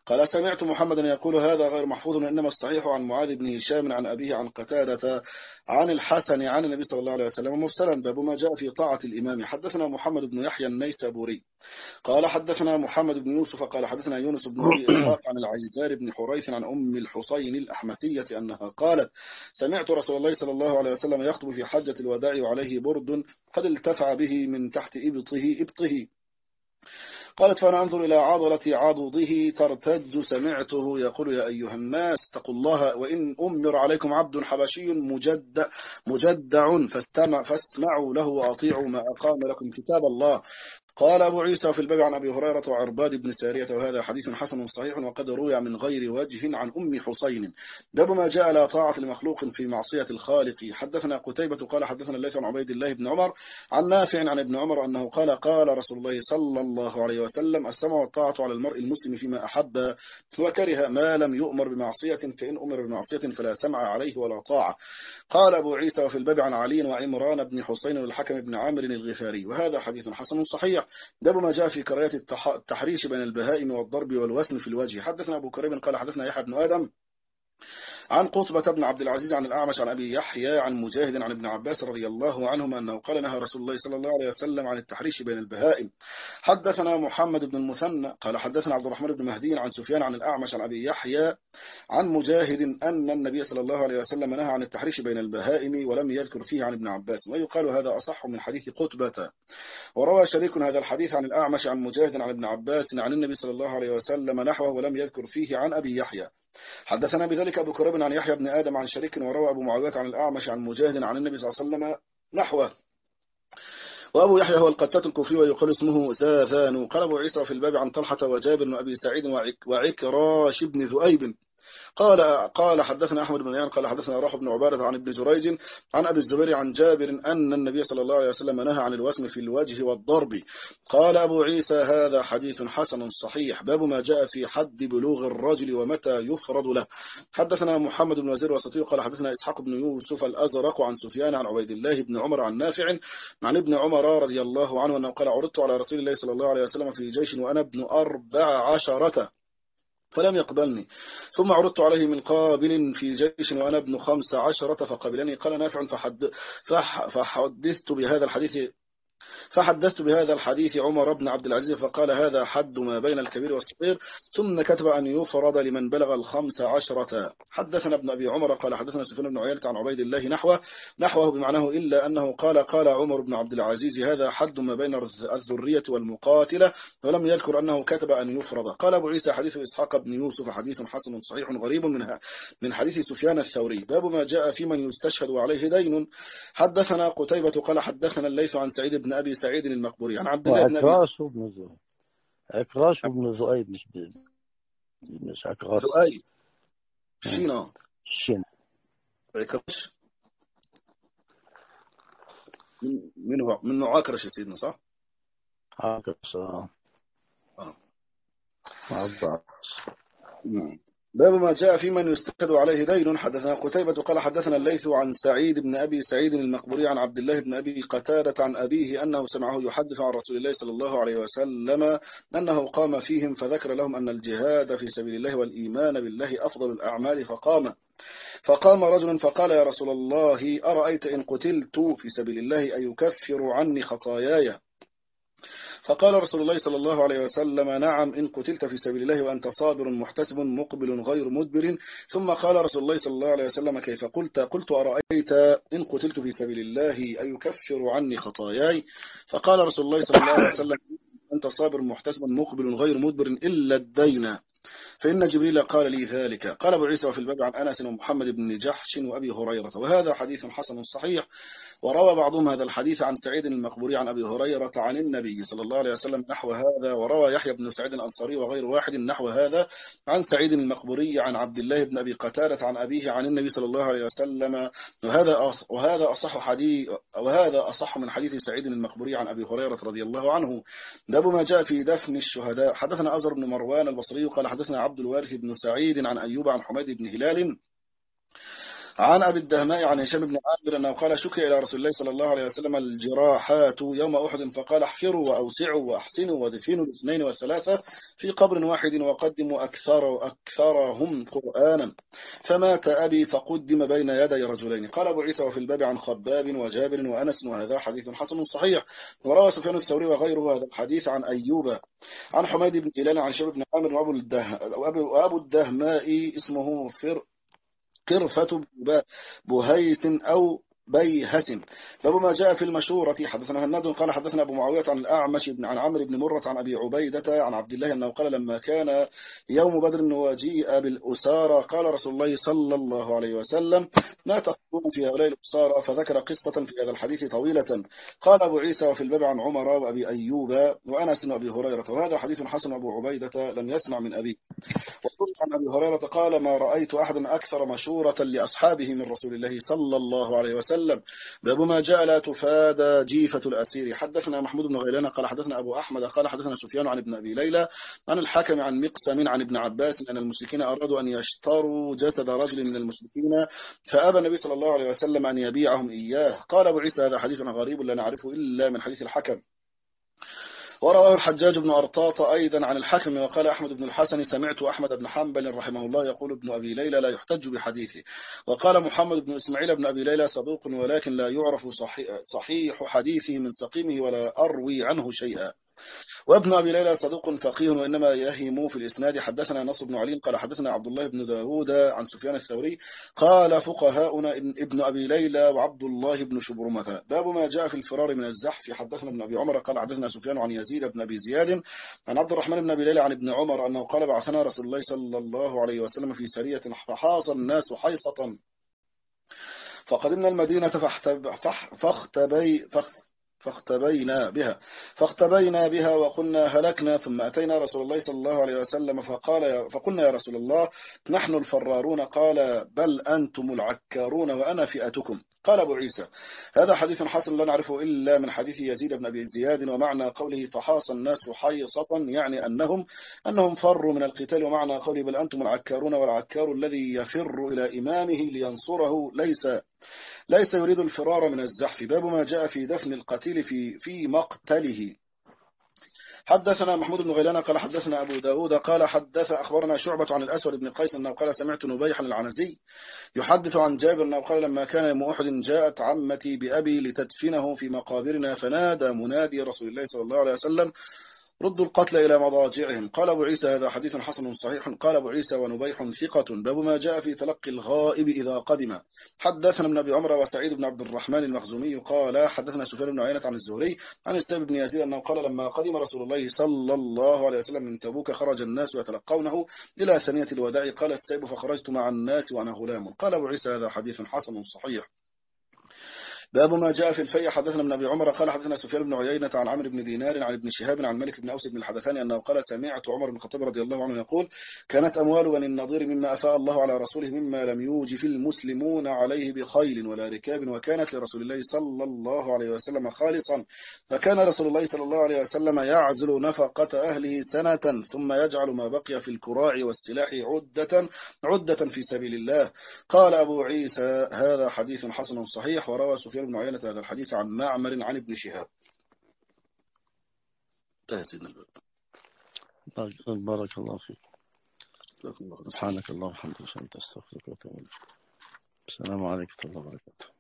قال سمعت محمدا يقول هذا غير محفوظ، إنما الصحيح عن معاذ بن هشام عن أبيه عن قتادة عن الحسن عن النبي صلى الله عليه وسلم مرسلا. باب ما جاء في طاعة الإمام. حدثنا محمد بن يحيى النيسابوري قال حدثنا محمد بن يوسف قال حدثنا يونس بن أبي إسحاق عن العزار بن حريث عن أم الحسين الأحمسية أنها قالت سمعت رسول الله صلى الله عليه وسلم يخطب في حجة الوداع وعليه برد قد التفع به من تحت إبطه إبطه. قالت فأنا أنظر إلى عضلة عضده ترتج، سمعته يقول يا أيها الناس اتقوا الله وإن أمر عليكم عبد حبشي مجد مجدع فاستمع فاسمعوا له وأطيعوا ما أقام لكم كتاب الله. قال أبو عيسى في الباب عن أبي هريرة وعرباد بن سارية وهذا حديث حسن صحيح وقد روي من غير وجه عن أم حسين. باب ما جاء لا طاعة لمخلوق في معصية الخالق. حدثنا قتيبة قال حدثنا الليث عن عبيد الله بن عمر عن نافع عن ابن عمر أنه قال قال رسول الله صلى الله عليه وسلم السمع والطاعة على المرء المسلم فيما أحب وكره ما لم يؤمر بمعصية، فإن أمر بمعصية فلا سمع عليه ولا طاعة. قال أبو عيسى وفي الباب عن علي وعمران بن حسين والحكم بن عامر الغفاري وهذا حديث حسن صحيح. باب ما جاء في كراهية التحريش بين البهائم والضرب والوسن في الوجه. حدثنا أبو كريم قال حدثنا يحيى بن آدم عن قطبة بن عبد العزيز عن الأعمش عن أبي يحيى عن مجاهد عن ابن عباس رضي الله عنهما أنه قال نهى رسول الله صلى الله عليه وسلم عن التحريش بين البهائم. حدثنا محمد بن المثنى قال حدثنا عبد الرحمن بن مهدي عن سفيان عن الأعمش عن أبي يحيى عن مجاهد أن النبي صلى الله عليه وسلم نهى عن التحريش بين البهائم ولم يذكر فيه عن ابن عباس، ويقال هذا أصح من حديث قطبة. وروى شريك هذا الحديث عن الأعمش عن مجاهد عن ابن عباس عن النبي صلى الله عليه وسلم نحوه ولم يذكر فيه عن أبي يحيى. حدثنا بذلك أبو كريب عن يحيى بن آدم عن شريك وروى أبو معاوية عن الأعمش عن مجاهد عن النبي صلى الله عليه وسلم نحوه. وأبو يحيى هو القتات الكوفي ويقال اسمه زاذان. قال أبو عيسى في الباب عن طلحة وجابر وأبي سعيد وعكراش بن ذؤيب قال قال حدثنا أحمد بن يعين قال حدثنا راح بن عبادة عن ابن جريج عن أبي الزبير عن جابر أن النبي صلى الله عليه وسلم نهى عن الوسم في الوجه والضرب. قال أبو عيسى هذا حديث حسن صحيح. باب ما جاء في حد بلوغ الرجل ومتى يفرض له. حدثنا محمد بن وزير وسطي قال حدثنا إسحاق بن يوسف الأزرق عن سفيان عن عبيد الله بن عمر عن نافع عن ابن عمر رضي الله عنه أنه قال عرضت على رسول الله صلى الله عليه وسلم في جيش وأنا ابن أربع عشرة فلم يقبلني، ثم عرضت عليه من قابل في جيش وأنا ابن خمس عشرة فقبلني. قال نافع فحد فحدثت بهذا الحديث فحدثت بهذا الحديث عمر بن عبد العزيز فقال هذا حد ما بين الكبير والصغير، ثم كتب أن يفرض لمن بلغ الخمس عشرة. حدثنا ابن أبي عمر قال حدثنا سفيان بن عيينة عن عبيد الله نحوه نحوه بمعناه إلا أنه قال قال عمر بن عبد العزيز هذا حد ما بين الذرية والمقاتلة، ولم يذكر أنه كتب أن يفرض. قال أبو عيسى حديث إسحاق بن يوسف حديث حسن صحيح غريب منها من حديث سفيان الثوري. باب ما جاء في من يستشهد وعليه دين. حدثنا قتيبة قال حدثنا الليث عن سعيد بن أبي سعيد المقبوري عن عبد الله بن أبي وعكراش بن زؤيد عكراش بن زؤيد مش ب... مش عكراش زؤيد شينا شين عكرش من من هو من عكرش يا سيدنا صح؟ عكراش اه اه عباس. باب ما جاء في من يستشهد عليه دين. حدثنا قتيبة قال حدثنا الليث عن سعيد بن أبي سعيد المقبوري عن عبد الله بن أبي قتادة عن أبيه أنه سمعه يحدث عن رسول الله صلى الله عليه وسلم أنه قام فيهم فذكر لهم أن الجهاد في سبيل الله والإيمان بالله أفضل الأعمال فقام فقام رجل فقال يا رسول الله أرأيت إن قتلت في سبيل الله أيكفر عني خطاياي؟ فقال رسول الله صلى الله عليه وسلم نعم إن قتلت في سبيل الله وأنت صابر محتسب مقبل غير مدبر. ثم قال رسول الله صلى الله عليه وسلم كيف قلت؟ قلت أرأيت إن قتلت في سبيل الله أيكفر عني خطاياي؟ فقال رسول الله صلى الله عليه وسلم أنت صابر محتسب مقبل غير مدبر إلا الدين، فإن جبريل قال لي ذلك. قال أبو عيسى في الباب عن أنس ومحمد بن جحش وأبي هريرة وهذا حديث حسن صحيح. وروى بعضهم هذا الحديث عن سعيد المقبوري عن أبي هريرة عن النبي صلى الله عليه وسلم نحو هذا. وروى يحيى بن سعيد الأنصاري وغير واحد نحو هذا عن سعيد المقبوري عن عبد الله بن أبي قتادة عن أبيه عن النبي صلى الله عليه وسلم وهذا وهذا أصح حديث وهذا أصح من حديث سعيد المقبوري عن أبي هريرة رضي الله عنه. باب ما جاء في دفن الشهداء. حدثنا أزر بن مروان البصري قال حدثنا عبد الوارث بن سعيد عن أيوب عن حميد بن هلال عن أبي الدهماء عن هشام بن عامر أنه قال شكي إلى رسول الله صلى الله عليه وسلم الجراحات يوم أحد فقال احفروا وأوسعوا وأحسنوا ودفنوا الاثنين والثلاثة في قبر واحد وقدموا أكثر أكثرهم قرآنا، فمات أبي فقدم بين يدي رجلين. قال أبو عيسى وفي الباب عن خباب وجابر وأنس وهذا حديث حسن صحيح. وروى سفيان الثوري وغيره هذا الحديث عن أيوب عن حميد بن هلال عن شباب بن عامر وأبو الده وأبو الدهماء اسمه فر قرفة بهيس أو بيهس. باب ما جاء في المشورة. حدثنا هناد قال حدثنا أبو معاوية عن الأعمش عن عمرو بن مرة عن أبي عبيدة عن عبد الله أنه قال لما كان يوم بدر وجيء بالأسارى قال رسول الله صلى الله عليه وسلم ما تقولون في هؤلاء الأسارى، فذكر قصة في هذا الحديث طويلة. قال أبو عيسى وفي الباب عن عمر وأبي أيوب وأنس وأبي هريرة وهذا حديث حسن. أبو عبيدة لم يسمع من أبيه. وقلت عن أبي هريرة قال ما رأيت أحدا أكثر مشورة لأصحابه من رسول الله صلى الله عليه وسلم. باب ما جاء لا تفادى جيفة الأسير. حدثنا محمود بن غيلان قال حدثنا أبو أحمد قال حدثنا سفيان عن ابن أبي ليلى عن الحكم عن مقسم عن ابن عباس أن المشركين أرادوا أن يشتروا جسد رجل من المشركين فأبى النبي صلى الله عليه وسلم أن يبيعهم إياه. قال أبو عيسى هذا حديث غريب لا نعرفه إلا من حديث الحكم. ورواه الحجاج بن أرطاط أيضا عن الحكم. وقال أحمد بن الحسن سمعت أحمد بن حنبل رحمه الله يقول ابن أبي ليلى لا يحتج بحديثه. وقال محمد بن إسماعيل بن أبي ليلى صدوق ولكن لا يعرف صحيح, صحيح حديثه من سقيمه ولا أروي عنه شيئا. وابن أبي ليلى صدوق فقيه وإنما يهم في الإسناد. حدثنا نصر بن علي قال حدثنا عبد الله بن داود عن سفيان الثوري قال فقهاؤنا ابن أبي ليلى وعبد الله بن شبرمة. باب ما جاء في الفرار من الزحف. حدثنا ابن أبي عمر قال حدثنا سفيان عن يزيد بن أبي زياد عن عبد الرحمن بن أبي ليلى عن ابن عمر أنه قال بعثنا رسول الله صلى الله عليه وسلم في سرية فحاص الناس حيصة فقدمنا المدينة فاختبي فاختبينا بها فاختبينا بها وقلنا هلكنا. ثم أتينا رسول الله صلى الله عليه وسلم فقال فقلنا يا رسول الله نحن الفرارون. قال بل أنتم العكارون وأنا فئتكم. قال أبو عيسى هذا حديث حسن لا نعرفه إلا من حديث يزيد بن أبي زياد. ومعنى قوله فحاص الناس حيصة يعني أنهم أنهم فروا من القتال. ومعنى قوله بل أنتم العكارون والعكار الذي يفر إلى إمامه لينصره ليس ليس يريد الفرار من الزحف. باب ما جاء في دفن القتيل في في مقتله. حدثنا محمود بن غيلان قال حدثنا أبو داود قال حدث أخبرنا شعبة عن الأسود بن قيس أنه قال سمعت نبيحا العنزي يحدث عن جابر أنه قال لما كان يوم أحد جاءت عمتي بأبي لتدفنه في مقابرنا فنادى منادي رسول الله صلى الله عليه وسلم ردوا القتل إلى مضاجعهم. قال أبو عيسى هذا حديث حسن صحيح. قال أبو عيسى ونبيح ثقة. باب ما جاء في تلقي الغائب إذا قدم. حدثنا ابن أبي عمر وسعيد بن عبد الرحمن المخزومي قال حدثنا سفيان بن عيينة عن الزهري عن السائب بن يزيد أنه قال لما قدم رسول الله صلى الله عليه وسلم من تبوك خرج الناس يتلقونه إلى ثنية الوداع. قال السائب فخرجت مع الناس وأنا غلام. قال أبو عيسى هذا حديث حسن صحيح. باب ما جاء في الفيء. حدثنا ابن أبي عمر قال حدثنا سفيان بن عيينة عن عمرو بن دينار عن ابن شهاب عن مالك بن أوس بن الحدثاني أنه قال سمعت عمر بن الخطاب رضي الله عنه يقول كانت أموال بني النضير مما أفاء الله على رسوله مما لم يوجف المسلمون عليه بخيل ولا ركاب وكانت لرسول الله صلى الله عليه وسلم خالصا فكان رسول الله صلى الله عليه وسلم يعزل نفقة أهله سنة ثم يجعل ما بقي في الكراع والسلاح عدة عدة في سبيل الله. قال أبو عيسى هذا حديث حسن صحيح. وروى سفيان بن عيينة هذا الحديث عن معمر عن ابن شهاب. انتهى سيدنا الباب. بارك الله فيك. سبحانك اللهم وبحمدك أشهد أن لا إله إلا أنت أستغفرك وأتوب إليك. السلام عليكم ورحمة الله وبركاته.